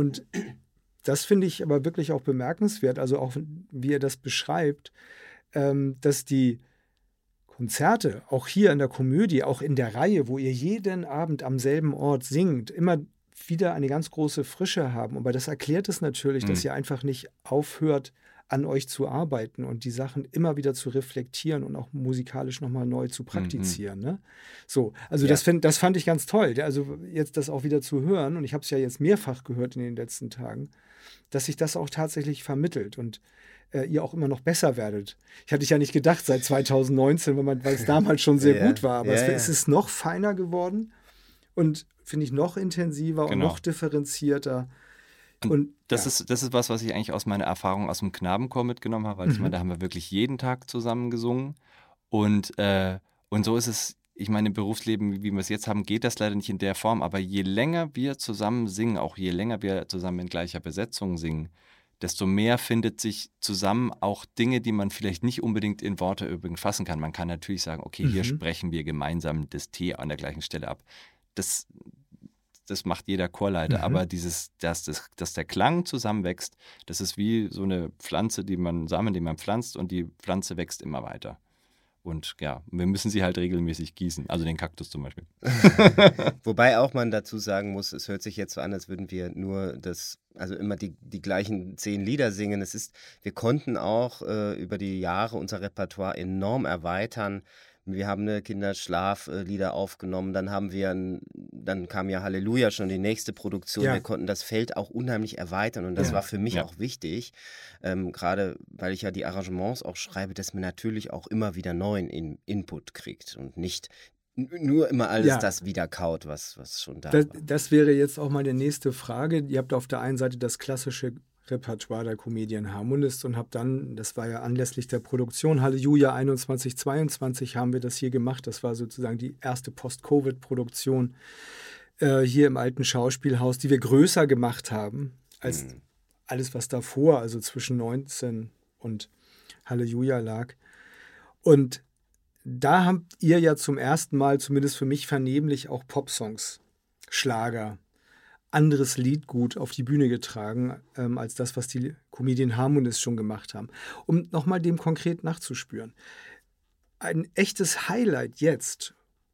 das finde ich aber wirklich auch bemerkenswert, also auch wie ihr das beschreibt, dass die Konzerte, auch hier in der Komödie, auch in der Reihe, wo ihr jeden Abend am selben Ort singt, immer wieder eine ganz große Frische haben. Aber das erklärt es natürlich, dass ihr einfach nicht aufhört, an euch zu arbeiten und die Sachen immer wieder zu reflektieren und auch musikalisch nochmal neu zu praktizieren. Ne? So, also das fand ich ganz toll. Also jetzt das auch wieder zu hören, und ich habe es ja jetzt mehrfach gehört in den letzten Tagen, dass sich das auch tatsächlich vermittelt und ihr auch immer noch besser werdet. Ich hatte ja nicht gedacht seit 2019, weil es damals schon sehr gut war, aber es ist noch feiner geworden und finde ich noch intensiver und noch differenzierter. Und das ist was ich eigentlich aus meiner Erfahrung aus dem Knabenchor mitgenommen habe, weil ich meine, da haben wir wirklich jeden Tag zusammen gesungen und so ist es, ich meine, im Berufsleben, wie wir es jetzt haben, geht das leider nicht in der Form, aber je länger wir zusammen singen, auch je länger wir zusammen in gleicher Besetzung singen, desto mehr findet sich zusammen auch Dinge, die man vielleicht nicht unbedingt in Worte übrigens fassen kann. Man kann natürlich sagen, okay, hier sprechen wir gemeinsam das T an der gleichen Stelle ab. Das macht jeder Chorleiter, aber dass der Klang zusammenwächst, das ist wie so eine Pflanze, Samen, die man pflanzt und die Pflanze wächst immer weiter. Und ja, wir müssen sie halt regelmäßig gießen, also den Kaktus zum Beispiel. Wobei auch man dazu sagen muss, es hört sich jetzt so an, als würden wir nur immer die gleichen 10 Lieder singen. Wir konnten auch über die Jahre unser Repertoire enorm erweitern. Wir haben Kinderschlaflieder aufgenommen, dann kam ja Halleluja schon die nächste Produktion. Wir konnten das Feld auch unheimlich erweitern und das war für mich auch wichtig, gerade weil ich ja die Arrangements auch schreibe, dass man natürlich auch immer wieder neuen Input kriegt und nicht nur immer alles das wieder kaut, was schon da war. Das wäre jetzt auch mal die nächste Frage. Ihr habt auf der einen Seite das klassische Repertoire der Comedian Harmonists und habe dann, das war ja anlässlich der Produktion Halleluja 21/22 haben wir das hier gemacht. Das war sozusagen die erste Post-Covid-Produktion hier im alten Schauspielhaus, die wir größer gemacht haben als alles, was davor, also zwischen 19 und Halleluja lag. Und da habt ihr ja zum ersten Mal, zumindest für mich vernehmlich, auch Popsongs, Schlager, anderes Liedgut auf die Bühne getragen, als das, was die Comedian Harmonists schon gemacht haben. Um nochmal dem konkret nachzuspüren. Ein echtes Highlight jetzt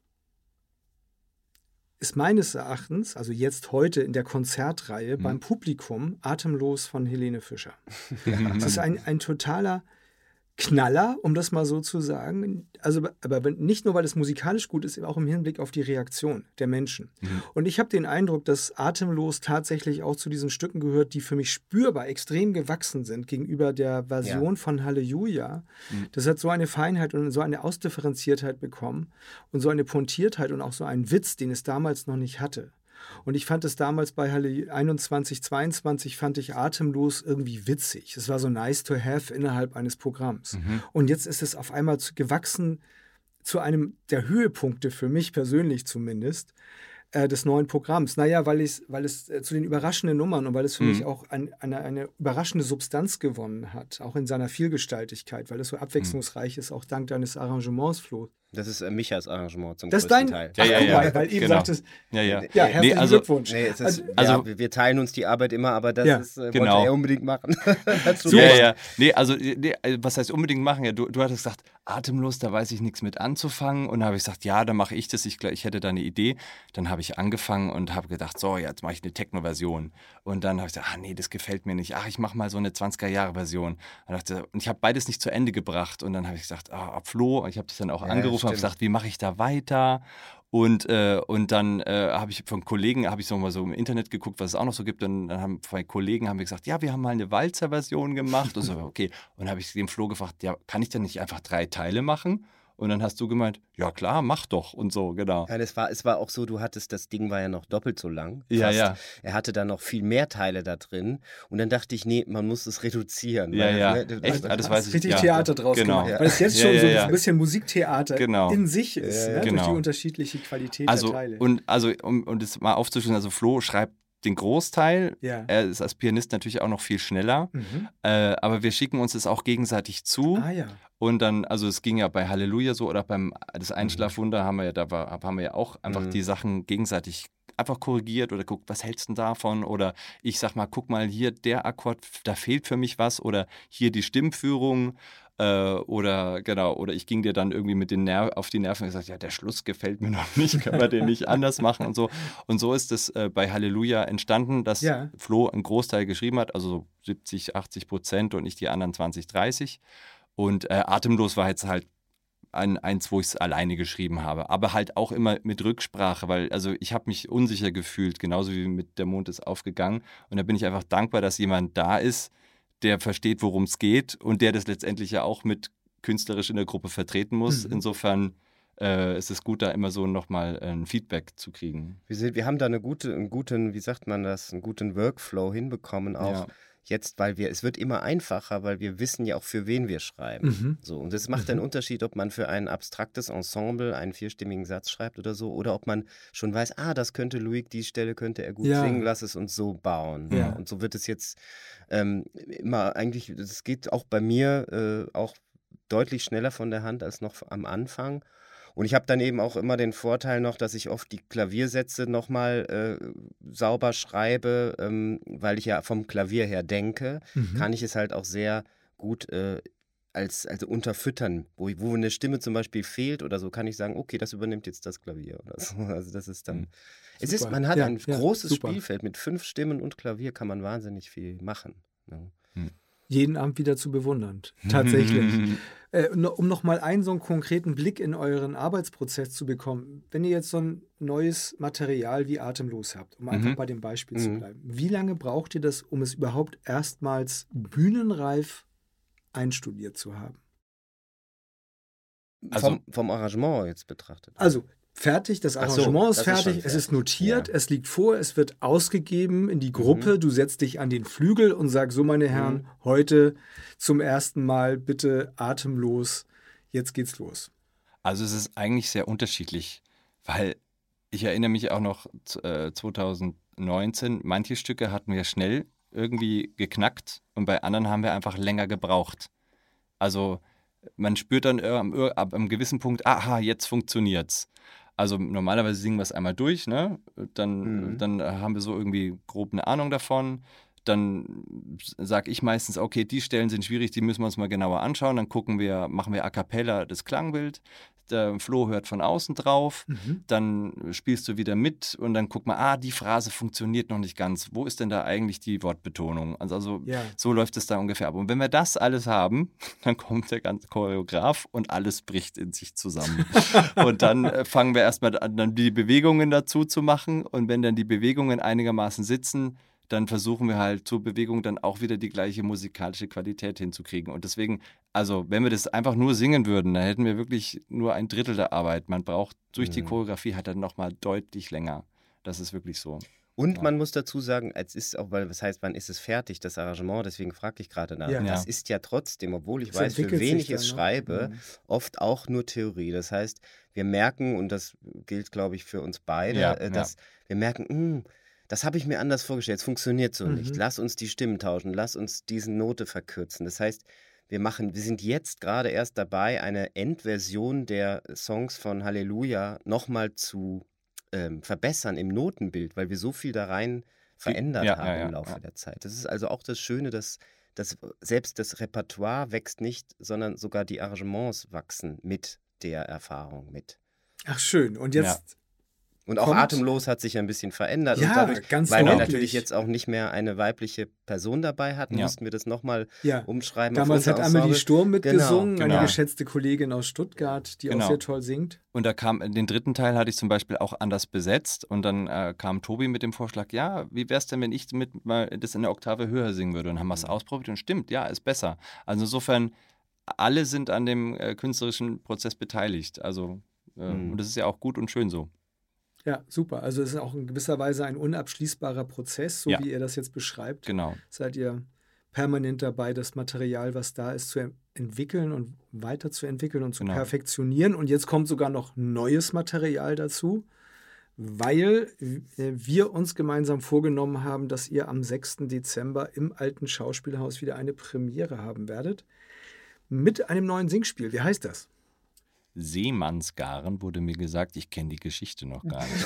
ist meines Erachtens, also jetzt heute in der Konzertreihe, beim Publikum Atemlos von Helene Fischer. Es ist ein totaler Knaller, um das mal so zu sagen. Also, aber nicht nur, weil es musikalisch gut ist, auch im Hinblick auf die Reaktion der Menschen. Und ich habe den Eindruck, dass Atemlos tatsächlich auch zu diesen Stücken gehört, die für mich spürbar extrem gewachsen sind gegenüber der Version von Halleluja. Das hat so eine Feinheit und so eine Ausdifferenziertheit bekommen und so eine Pointiertheit und auch so einen Witz, den es damals noch nicht hatte. Und ich fand es damals bei Halle 21, 22 fand ich Atemlos irgendwie witzig. Es war so nice to have innerhalb eines Programms. Und jetzt ist es auf einmal gewachsen zu einem der Höhepunkte, für mich persönlich zumindest, des neuen Programms. Naja, weil es zu den überraschenden Nummern und weil es für mich auch eine überraschende Substanz gewonnen hat, auch in seiner Vielgestaltigkeit, weil es so abwechslungsreich ist, auch dank deines Arrangements, Flo. Das ist Michas Arrangement zum das größten ist Teil. Weil eben sagtest, herzlichen Glückwunsch. Nee, wir teilen uns die Arbeit immer, aber das wollte er unbedingt machen. Was heißt unbedingt machen? Ja, du hattest gesagt, Atemlos, da weiß ich nichts mit anzufangen. Und dann habe ich gesagt, ja, dann mache ich das. Ich hätte da eine Idee. Dann habe ich angefangen und habe gedacht, so, jetzt mache ich eine Techno-Version. Und dann habe ich gesagt, nee, das gefällt mir nicht. Ich mache mal so eine 20er-Jahre-Version. Und ich habe beides nicht zu Ende gebracht. Und dann habe ich gesagt, Flo, ich habe dich dann auch angerufen, habe gesagt, wie mache ich da weiter? Und dann habe ich von Kollegen, so mal so im Internet geguckt, was es auch noch so gibt. Und dann haben zwei Kollegen wir gesagt, ja, wir haben mal eine Walzer-Version gemacht. Und so, okay. Und habe ich dem Flo gefragt, ja, kann ich denn nicht einfach 3 Teile machen? Und dann hast du gemeint, ja klar, mach doch und so, genau. Ja, es war auch so, das Ding war ja noch doppelt so lang. Fast. Ja. Er hatte da noch viel mehr Teile da drin. Und dann dachte ich, nee, man muss es reduzieren. Echt? Das weiß ich. Richtig Theater draus gemacht. Weil es jetzt schon so ein bisschen Musiktheater in sich ist, durch die unterschiedliche Qualität der Teile. Und es mal aufzuschließen, also Flo schreibt den Großteil. Er ist als Pianist natürlich auch noch viel schneller. Aber wir schicken uns das auch gegenseitig zu. Und dann, also es ging ja bei Halleluja so oder beim das Einschlafwunder haben wir ja auch einfach die Sachen gegenseitig einfach korrigiert oder guckt, was hältst du denn davon? Oder ich sag mal, guck mal, hier der Akkord, da fehlt für mich was. Oder hier die Stimmführung. Oder ich ging dir dann irgendwie mit auf die Nerven und gesagt, ja, der Schluss gefällt mir noch nicht, können wir den nicht anders machen und so. Und so ist es bei Halleluja entstanden, dass Flo einen Großteil geschrieben hat, also so 70-80% und ich die anderen 20-30%. Und Atemlos war jetzt halt eins, wo ich es alleine geschrieben habe. Aber halt auch immer mit Rücksprache, weil also ich habe mich unsicher gefühlt, genauso wie mit Der Mond ist aufgegangen. Und da bin ich einfach dankbar, dass jemand da ist, der versteht, worum es geht und der das letztendlich ja auch mit künstlerisch in der Gruppe vertreten muss. Insofern ist es gut, da immer so nochmal ein Feedback zu kriegen. Wir haben da einen guten, wie sagt man das, einen guten Workflow hinbekommen auch. Jetzt, weil es wird immer einfacher, weil wir wissen ja auch, für wen wir schreiben. So, und es macht einen Unterschied, ob man für ein abstraktes Ensemble einen 4-stimmigen Satz schreibt oder so, oder ob man schon weiß, das könnte Luik, die Stelle könnte er gut singen, lass es uns so bauen. Ja. Und so wird es jetzt immer eigentlich, es geht auch bei mir auch deutlich schneller von der Hand als noch am Anfang. Und ich habe dann eben auch immer den Vorteil noch, dass ich oft die Klaviersätze nochmal sauber schreibe, weil ich ja vom Klavier her denke, kann ich es halt auch sehr gut also unterfüttern. Wo eine Stimme zum Beispiel fehlt oder so, kann ich sagen, okay, das übernimmt jetzt das Klavier oder so. Also das ist dann... Man hat ein großes Spielfeld mit 5 Stimmen und Klavier, kann man wahnsinnig viel machen. Ja. Jeden Abend wieder zu bewundern, tatsächlich. Um nochmal so einen konkreten Blick in euren Arbeitsprozess zu bekommen, wenn ihr jetzt so ein neues Material wie Atemlos habt, um einfach bei dem Beispiel zu bleiben, wie lange braucht ihr das, um es überhaupt erstmals bühnenreif einstudiert zu haben? Also vom Arrangement jetzt betrachtet. Also fertig, das Arrangement ist fertig, es ist notiert, es liegt vor, es wird ausgegeben in die Gruppe, du setzt dich an den Flügel und sagst, so meine Herren, heute zum ersten Mal bitte Atemlos, jetzt geht's los. Also es ist eigentlich sehr unterschiedlich, weil ich erinnere mich auch noch 2019, manche Stücke hatten wir schnell irgendwie geknackt und bei anderen haben wir einfach länger gebraucht. Also man spürt dann ab einem gewissen Punkt, jetzt funktioniert's. Also normalerweise singen wir es einmal durch, ne? Dann haben wir so irgendwie grob eine Ahnung davon. Dann sage ich meistens, okay, die Stellen sind schwierig, die müssen wir uns mal genauer anschauen. Dann machen wir a cappella das Klangbild. der Flo hört von außen drauf, dann spielst du wieder mit und dann guck mal, die Phrase funktioniert noch nicht ganz. Wo ist denn da eigentlich die Wortbetonung? Also so läuft es da ungefähr ab. Und wenn wir das alles haben, dann kommt der ganze Choreograf und alles bricht in sich zusammen. Und dann fangen wir erstmal an, dann die Bewegungen dazu zu machen. Und wenn dann die Bewegungen einigermaßen sitzen, dann versuchen wir halt zur Bewegung dann auch wieder die gleiche musikalische Qualität hinzukriegen. Und deswegen, also wenn wir das einfach nur singen würden, dann hätten wir wirklich nur ein Drittel der Arbeit. Man braucht durch die Choreografie halt dann nochmal deutlich länger. Das ist wirklich so. Und man muss dazu sagen, es ist auch, weil das heißt, wann ist es fertig, das Arrangement, deswegen frage ich gerade nach. Ja. Das ist ja trotzdem, obwohl ich Es weiß, für entwickelt wen sich ich es dann, ne? schreibe, oft auch nur Theorie. Das heißt, wir merken, und das gilt, glaube ich, für uns beide, dass wir merken, das habe ich mir anders vorgestellt, es funktioniert so nicht. Lass uns die Stimmen tauschen, lass uns diese Note verkürzen. Das heißt, wir sind jetzt gerade erst dabei, eine Endversion der Songs von Halleluja nochmal zu verbessern im Notenbild, weil wir so viel da rein verändert haben im Laufe der Zeit. Das ist also auch das Schöne, dass selbst das Repertoire wächst nicht, sondern sogar die Arrangements wachsen mit der Erfahrung mit. Ach schön, und jetzt... Und auch Atemlos hat sich ein bisschen verändert. Ja, und dadurch, ganz weil wir deutlich. natürlich jetzt auch nicht mehr eine weibliche Person dabei hatten, mussten wir das nochmal umschreiben. Damals hat Amelie Sturm mitgesungen, Genau. eine geschätzte Kollegin aus Stuttgart, die auch sehr toll singt. Und da den dritten Teil hatte ich zum Beispiel auch anders besetzt und dann kam Tobi mit dem Vorschlag, wie wäre es denn, wenn ich mal das in der Oktave höher singen würde? Und haben wir es ausprobiert und stimmt, ist besser. Also insofern, alle sind an dem künstlerischen Prozess beteiligt. Also und das ist ja auch gut und schön so. Ja, super. Also es ist auch in gewisser Weise ein unabschließbarer Prozess, so wie ihr das jetzt beschreibt. Genau. Seid ihr permanent dabei, das Material, was da ist, zu entwickeln und weiterzuentwickeln und zu perfektionieren. Und jetzt kommt sogar noch neues Material dazu, weil wir uns gemeinsam vorgenommen haben, dass ihr am 6. Dezember im Alten Schauspielhaus wieder eine Premiere haben werdet mit einem neuen Singspiel. Wie heißt das? Seemannsgarn wurde mir gesagt, ich kenne die Geschichte noch gar nicht.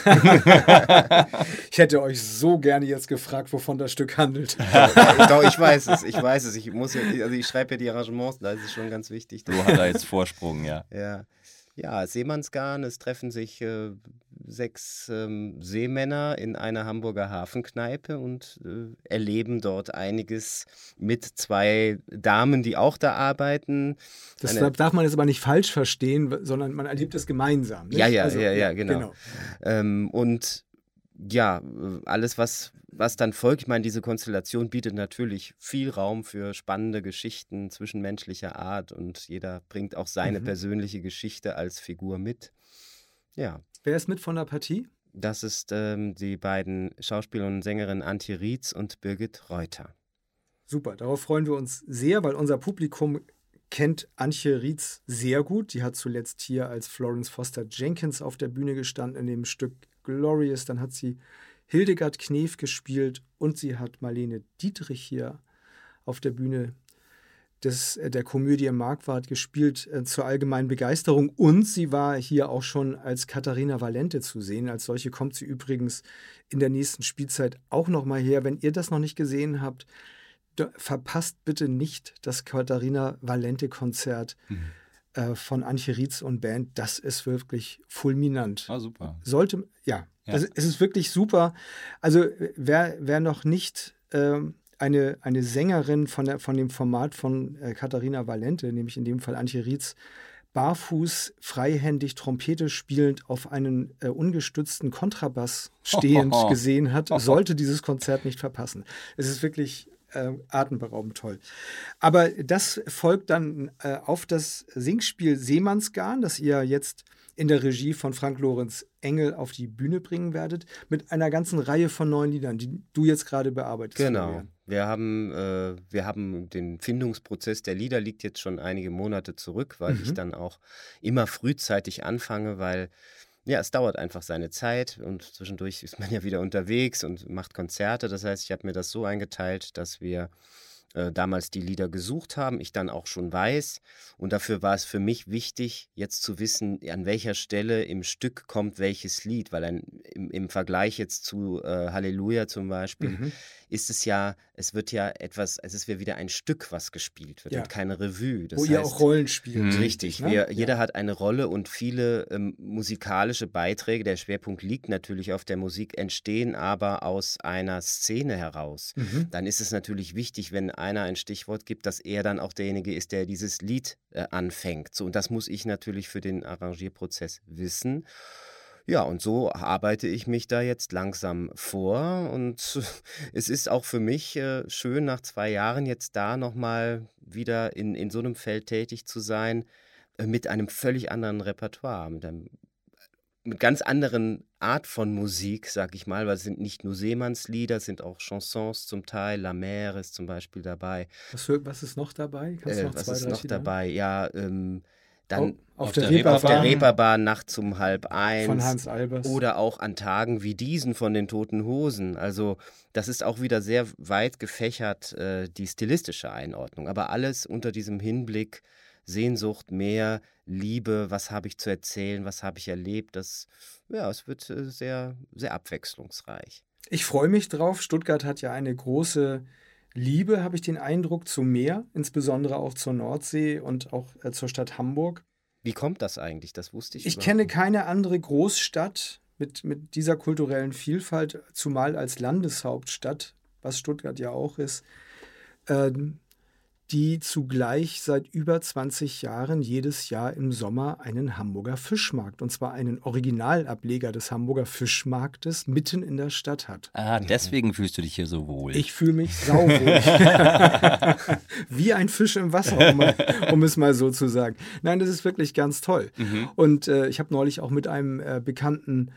Ich hätte euch so gerne jetzt gefragt, wovon das Stück handelt. Doch, ich weiß es. Ich schreibe ja die Arrangements, da ist es schon ganz wichtig. Du hast da jetzt Vorsprung, Ja, Seemannsgarn, es treffen sich 6 Seemänner in einer Hamburger Hafenkneipe und erleben dort einiges mit 2 Damen, die auch da arbeiten. Das darf man jetzt aber nicht falsch verstehen, sondern man erlebt es gemeinsam. Nicht? Genau. Und alles, was dann folgt, ich meine, diese Konstellation bietet natürlich viel Raum für spannende Geschichten zwischenmenschlicher Art und jeder bringt auch seine persönliche Geschichte als Figur mit. Ja. Wer ist mit von der Partie? Das ist die beiden Schauspielerinnen und Sängerinnen Antje Rietz und Birgit Reuter. Super, darauf freuen wir uns sehr, weil unser Publikum kennt Antje Rietz sehr gut. Die hat zuletzt hier als Florence Foster Jenkins auf der Bühne gestanden in dem Stück Glorious. Dann hat sie Hildegard Knef gespielt und sie hat Marlene Dietrich hier auf der Bühne der Komödie Marquardt gespielt zur allgemeinen Begeisterung. Und sie war hier auch schon als Katharina Valente zu sehen. Als solche kommt sie übrigens in der nächsten Spielzeit auch noch mal her. Wenn ihr das noch nicht gesehen habt, verpasst bitte nicht das Katharina Valente-Konzert von Antje Rietz und Band. Das ist wirklich fulminant. Super. Es ist wirklich super. Also wer noch nicht eine Sängerin von dem Format von Katharina Valente, nämlich in dem Fall Antje Rietz, barfuß, freihändig, Trompete spielend auf einen ungestützten Kontrabass stehend gesehen hat, sollte dieses Konzert nicht verpassen. Es ist wirklich atemberaubend toll. Aber das folgt dann auf das Singspiel Seemannsgarn, das ihr jetzt in der Regie von Frank Lorenz Engel auf die Bühne bringen werdet, mit einer ganzen Reihe von neuen Liedern, die du jetzt gerade bearbeitest. Genau. Wir haben den Findungsprozess der Lieder liegt jetzt schon einige Monate zurück, weil ich dann auch immer frühzeitig anfange, weil es dauert einfach seine Zeit und zwischendurch ist man ja wieder unterwegs und macht Konzerte. Das heißt, ich habe mir das so eingeteilt, dass wir damals die Lieder gesucht haben, ich dann auch schon weiß. Und dafür war es für mich wichtig, jetzt zu wissen, an welcher Stelle im Stück kommt welches Lied, weil im Vergleich jetzt zu Halleluja zum Beispiel ist es ja, es wird ja etwas, es ist wieder ein Stück, was gespielt wird und keine Revue. Das Wo heißt, ihr auch Rollen spielt. Richtig, jeder hat eine Rolle und viele musikalische Beiträge, der Schwerpunkt liegt natürlich auf der Musik, entstehen aber aus einer Szene heraus. Dann ist es natürlich wichtig, wenn einer ein Stichwort gibt, dass er dann auch derjenige ist, der dieses Lied anfängt. So, und das muss ich natürlich für den Arrangierprozess wissen. Ja, und so arbeite ich mich da jetzt langsam vor und es ist auch für mich schön, nach 2 Jahren jetzt da nochmal wieder in so einem Feld tätig zu sein, mit einem völlig anderen Repertoire, mit ganz anderen Art von Musik, sag ich mal, weil es sind nicht nur Seemannslieder, es sind auch Chansons zum Teil, La Mer ist zum Beispiel dabei. Was ist noch dabei? Kannst du noch Was 2, ist 3 noch Lieder? dabei? Ja, dann auf der der auf der Reeperbahn Reeperbahn nachts um 12:30 von Hans Albers. oder auch an Tagen wie diesen von den Toten Hosen. Also das ist auch wieder sehr weit gefächert, die stilistische Einordnung, aber alles unter diesem Hinblick Sehnsucht, mehr Liebe, was habe ich zu erzählen, was habe ich erlebt. Es wird sehr, sehr abwechslungsreich. Ich freue mich drauf. Stuttgart hat ja eine große Liebe, habe ich den Eindruck, zum Meer, insbesondere auch zur Nordsee und auch zur Stadt Hamburg. Wie kommt das eigentlich? Das wusste ich Ich überhaupt kenne nicht. keine andere Großstadt mit dieser kulturellen Vielfalt, zumal als Landeshauptstadt, was Stuttgart ja auch ist, die zugleich seit über 20 Jahren jedes Jahr im Sommer einen Hamburger Fischmarkt, und zwar einen Originalableger des Hamburger Fischmarktes, mitten in der Stadt hat. Ah, deswegen fühlst du dich hier so wohl. Ich fühle mich sauwohl. Wie ein Fisch im Wasser, um es mal so zu sagen. Nein, das ist wirklich ganz toll. Und ich habe neulich auch mit einem bekannten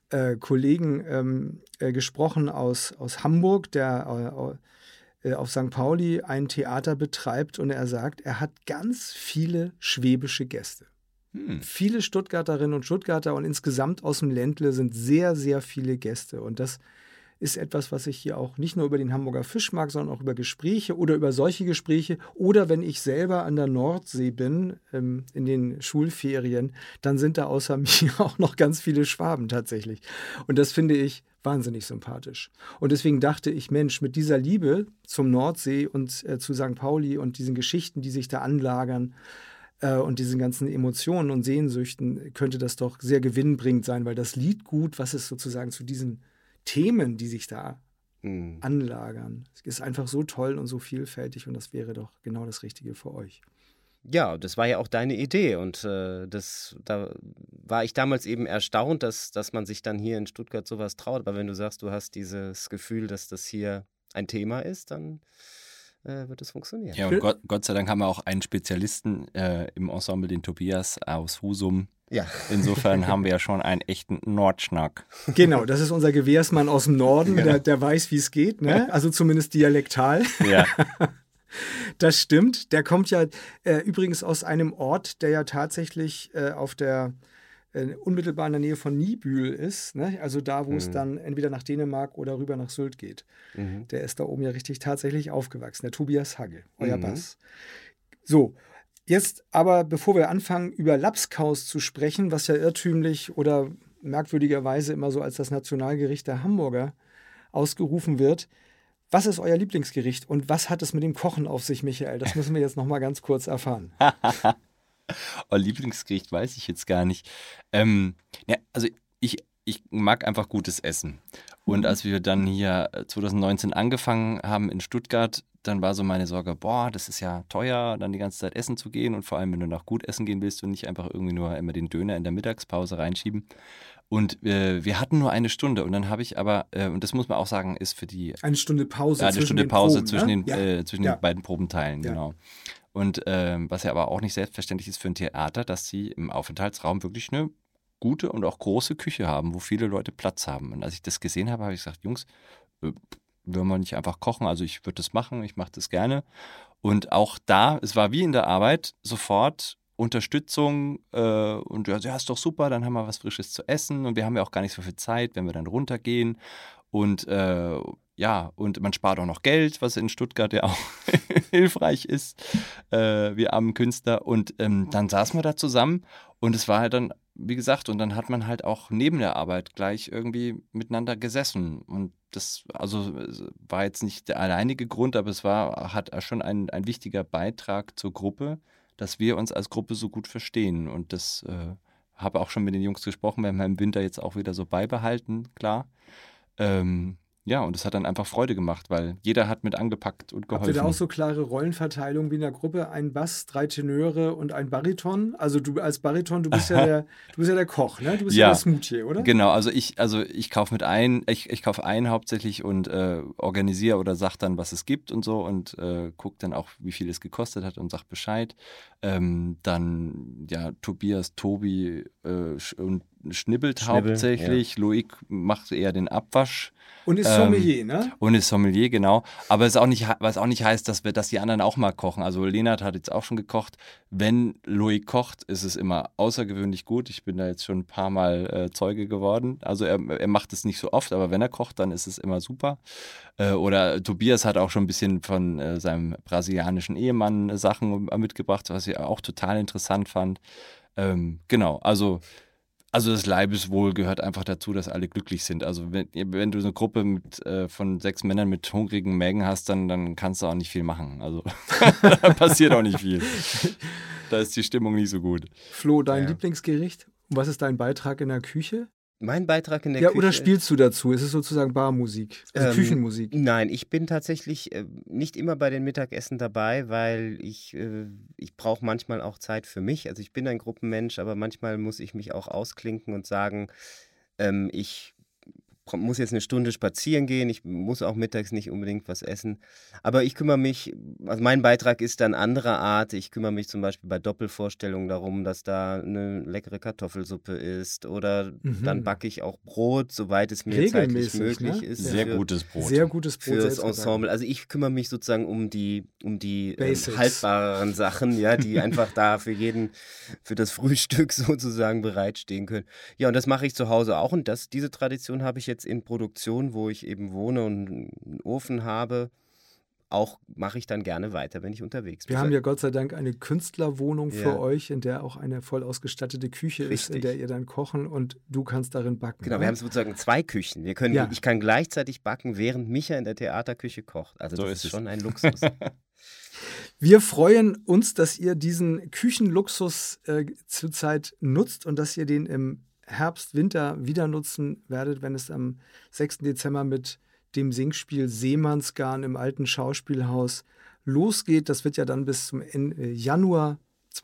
Kollegen gesprochen aus Hamburg, der auf St. Pauli ein Theater betreibt, und er sagt, er hat ganz viele schwäbische Gäste. Viele Stuttgarterinnen und Stuttgarter und insgesamt aus dem Ländle sind sehr, sehr viele Gäste. Und das ist etwas, was ich hier auch nicht nur über den Hamburger Fischmarkt, sondern auch über Gespräche oder über solche Gespräche oder wenn ich selber an der Nordsee bin, in den Schulferien, dann sind da außer mir auch noch ganz viele Schwaben tatsächlich. Und das finde ich wahnsinnig sympathisch. Und deswegen dachte ich, Mensch, mit dieser Liebe zum Nordsee und zu St. Pauli und diesen Geschichten, die sich da anlagern und diesen ganzen Emotionen und Sehnsüchten, könnte das doch sehr gewinnbringend sein, weil das Liedgut, was es sozusagen zu diesen Themen, die sich da anlagern, ist einfach so toll und so vielfältig, und das wäre doch genau das Richtige für euch. Ja, das war ja auch deine Idee und da war ich damals eben erstaunt, dass man sich dann hier in Stuttgart sowas traut. Aber wenn du sagst, du hast dieses Gefühl, dass das hier ein Thema ist, dann wird es funktionieren. Ja, und Gott sei Dank haben wir auch einen Spezialisten im Ensemble, den Tobias aus Husum. Ja. Insofern haben wir ja schon einen echten Nordschnack. Genau, das ist unser Gewehrsmann aus dem Norden, Genau. der weiß, wie es geht, ne? Also zumindest dialektal. Ja. Das stimmt. Der kommt ja übrigens aus einem Ort, der ja tatsächlich auf der unmittelbar in der Nähe von Niebüll ist, ne? Also da, wo es dann entweder nach Dänemark oder rüber nach Sylt geht. Der ist da oben ja richtig tatsächlich aufgewachsen. Der Tobias Hagge, euer Bass. So, jetzt aber, bevor wir anfangen, über Lapskaus zu sprechen, was ja irrtümlich oder merkwürdigerweise immer so als das Nationalgericht der Hamburger ausgerufen wird. Was ist euer Lieblingsgericht und was hat es mit dem Kochen auf sich, Michael? Das müssen wir jetzt noch mal ganz kurz erfahren. Lieblingsgericht weiß ich jetzt gar nicht. Ja, also ich mag einfach gutes Essen. Und als wir dann hier 2019 angefangen haben in Stuttgart, dann war so meine Sorge, boah, das ist ja teuer, dann die ganze Zeit essen zu gehen, und vor allem, wenn du nach gut essen gehen willst und nicht einfach irgendwie nur immer den Döner in der Mittagspause reinschieben. Und wir hatten nur eine Stunde, und dann habe ich aber, und das muss man auch sagen, ist für die... Eine Stunde Pause eine zwischen Stunde den Pause Proben, zwischen, ne? den beiden Probenteilen, Ja. genau. Und was ja aber auch nicht selbstverständlich ist für ein Theater, dass sie im Aufenthaltsraum wirklich eine gute und auch große Küche haben, wo viele Leute Platz haben. Und als ich das gesehen habe, habe ich gesagt, Jungs, wollen wir nicht einfach kochen? Also ich würde das machen, ich mache das gerne. Und auch da, es war wie in der Arbeit, sofort Unterstützung und ja, ist doch super, dann haben wir was Frisches zu essen und wir haben ja auch gar nicht so viel Zeit, wenn wir dann runtergehen. Und Ja, und man spart auch noch Geld, was in Stuttgart ja auch hilfreich ist, wir armen Künstler. Und dann saßen wir da zusammen und es war halt dann, wie gesagt, und dann hat man halt auch neben der Arbeit gleich irgendwie miteinander gesessen. Und das, also war jetzt nicht der alleinige Grund, aber hat schon ein wichtiger Beitrag zur Gruppe, dass wir uns als Gruppe so gut verstehen. Und das habe auch schon mit den Jungs gesprochen, werden wir im Winter jetzt auch wieder so beibehalten, klar. Ja, und es hat dann einfach Freude gemacht, weil jeder hat mit angepackt und geholfen. Habt ihr da auch so klare Rollenverteilung wie in der Gruppe? Ein Bass, 3 Tenöre und ein Bariton? Also du als Bariton, du bist ja der Koch, ne? Du bist ja der Smoothie, oder? Genau, also ich kaufe ich kaufe ein hauptsächlich und organisiere oder sage dann, was es gibt und so und gucke dann auch, wie viel es gekostet hat und sag Bescheid. Dann, ja, Tobi und schnibbelt hauptsächlich. Ja. Loic macht eher den Abwasch. Und ist Sommelier, ne? Und ist Sommelier, genau. Aber was auch nicht heißt, dass die anderen auch mal kochen. Also Lenart hat jetzt auch schon gekocht. Wenn Loic kocht, ist es immer außergewöhnlich gut. Ich bin da jetzt schon ein paar Mal Zeuge geworden. Also er macht es nicht so oft, aber wenn er kocht, dann ist es immer super. Oder Tobias hat auch schon ein bisschen von seinem brasilianischen Ehemann Sachen mitgebracht, was ich auch total interessant fand. Genau, also das Leibeswohl gehört einfach dazu, dass alle glücklich sind. Also wenn du so eine Gruppe von 6 Männern mit hungrigen Mägen hast, dann kannst du auch nicht viel machen. Also da passiert auch nicht viel. Da ist die Stimmung nicht so gut. Flo, dein Lieblingsgericht? Und was ist dein Beitrag in der Küche? Mein Beitrag in der Küche? Ja, oder spielst du dazu? Ist es sozusagen Barmusik, also Küchenmusik? Nein, ich bin tatsächlich nicht immer bei den Mittagessen dabei, weil ich brauche manchmal auch Zeit für mich. Also ich bin ein Gruppenmensch, aber manchmal muss ich mich auch ausklinken und sagen, ich muss jetzt eine Stunde spazieren gehen, ich muss auch mittags nicht unbedingt was essen, aber ich kümmere mich, also mein Beitrag ist dann anderer Art, ich kümmere mich zum Beispiel bei Doppelvorstellungen darum, dass da eine leckere Kartoffelsuppe ist oder dann backe ich auch Brot, soweit es mir zeitlich möglich ist. Sehr gutes Brot. Sehr gutes Brot. Für das Ensemble, also ich kümmere mich sozusagen um die haltbareren Sachen, ja, die einfach da für das Frühstück sozusagen bereitstehen können. Ja, und das mache ich zu Hause auch und diese Tradition habe ich jetzt in Produktion, wo ich eben wohne und einen Ofen habe, auch mache ich dann gerne weiter, wenn ich unterwegs bin. Wir haben ja Gott sei Dank eine Künstlerwohnung für euch, in der auch eine voll ausgestattete Küche ist, in der ihr dann kochen und du kannst darin backen. Genau, wir haben sozusagen 2 Küchen. Ich kann gleichzeitig backen, während Micha in der Theaterküche kocht. Also so das ist schon ein Luxus. Wir freuen uns, dass ihr diesen Küchenluxus zurzeit nutzt und dass ihr den im Herbst, Winter wieder nutzen werdet, wenn es am 6. Dezember mit dem Singspiel Seemannsgarn im alten Schauspielhaus losgeht. Das wird ja dann bis zum Januar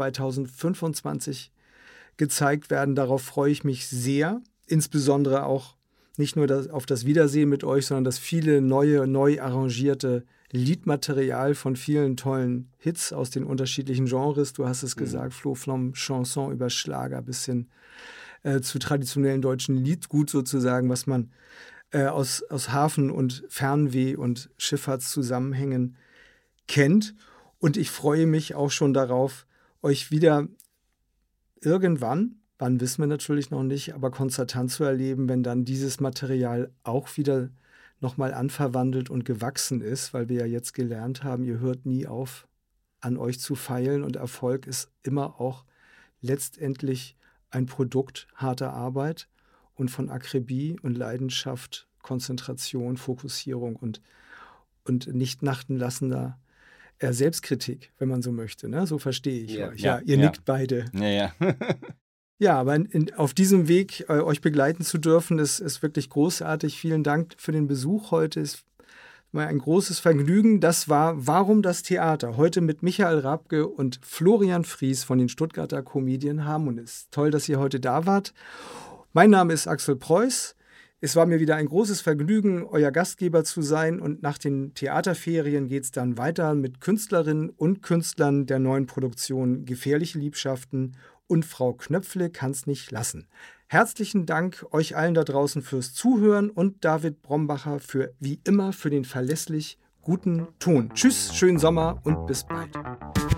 2025 gezeigt werden. Darauf freue ich mich sehr. Insbesondere auch nicht nur auf das Wiedersehen mit euch, sondern das viele neu arrangierte Liedmaterial von vielen tollen Hits aus den unterschiedlichen Genres. Du hast es gesagt, Flo, vom Chanson über Schlager bis hin zu traditionellen deutschen Liedgut sozusagen, was man aus Hafen- und Fernweh- und Schifffahrtszusammenhängen kennt. Und ich freue mich auch schon darauf, euch wieder irgendwann, wann wissen wir natürlich noch nicht, aber konzertant zu erleben, wenn dann dieses Material auch wieder nochmal anverwandelt und gewachsen ist, weil wir ja jetzt gelernt haben, ihr hört nie auf, an euch zu feilen und Erfolg ist immer auch letztendlich ein Produkt harter Arbeit und von Akribie und Leidenschaft, Konzentration, Fokussierung und nicht nachlassender Selbstkritik, wenn man so möchte. Ne? So verstehe ich euch. Ja, ihr nickt beide. Ja. Ja, aber auf diesem Weg euch begleiten zu dürfen, ist wirklich großartig. Vielen Dank für den Besuch heute. Ist mal ein großes Vergnügen. Das war Warum das Theater? Heute mit Michael Rabke und Florian Fries von den Stuttgarter Comedian Harmonists. Toll, dass ihr heute da wart. Mein Name ist Axel Preuß. Es war mir wieder ein großes Vergnügen, euer Gastgeber zu sein. Und nach den Theaterferien geht es dann weiter mit Künstlerinnen und Künstlern der neuen Produktion Gefährliche Liebschaften und Frau Knöpfle kann's nicht lassen. Herzlichen Dank euch allen da draußen fürs Zuhören und David Brombacher wie immer für den verlässlich guten Ton. Tschüss, schönen Sommer und bis bald.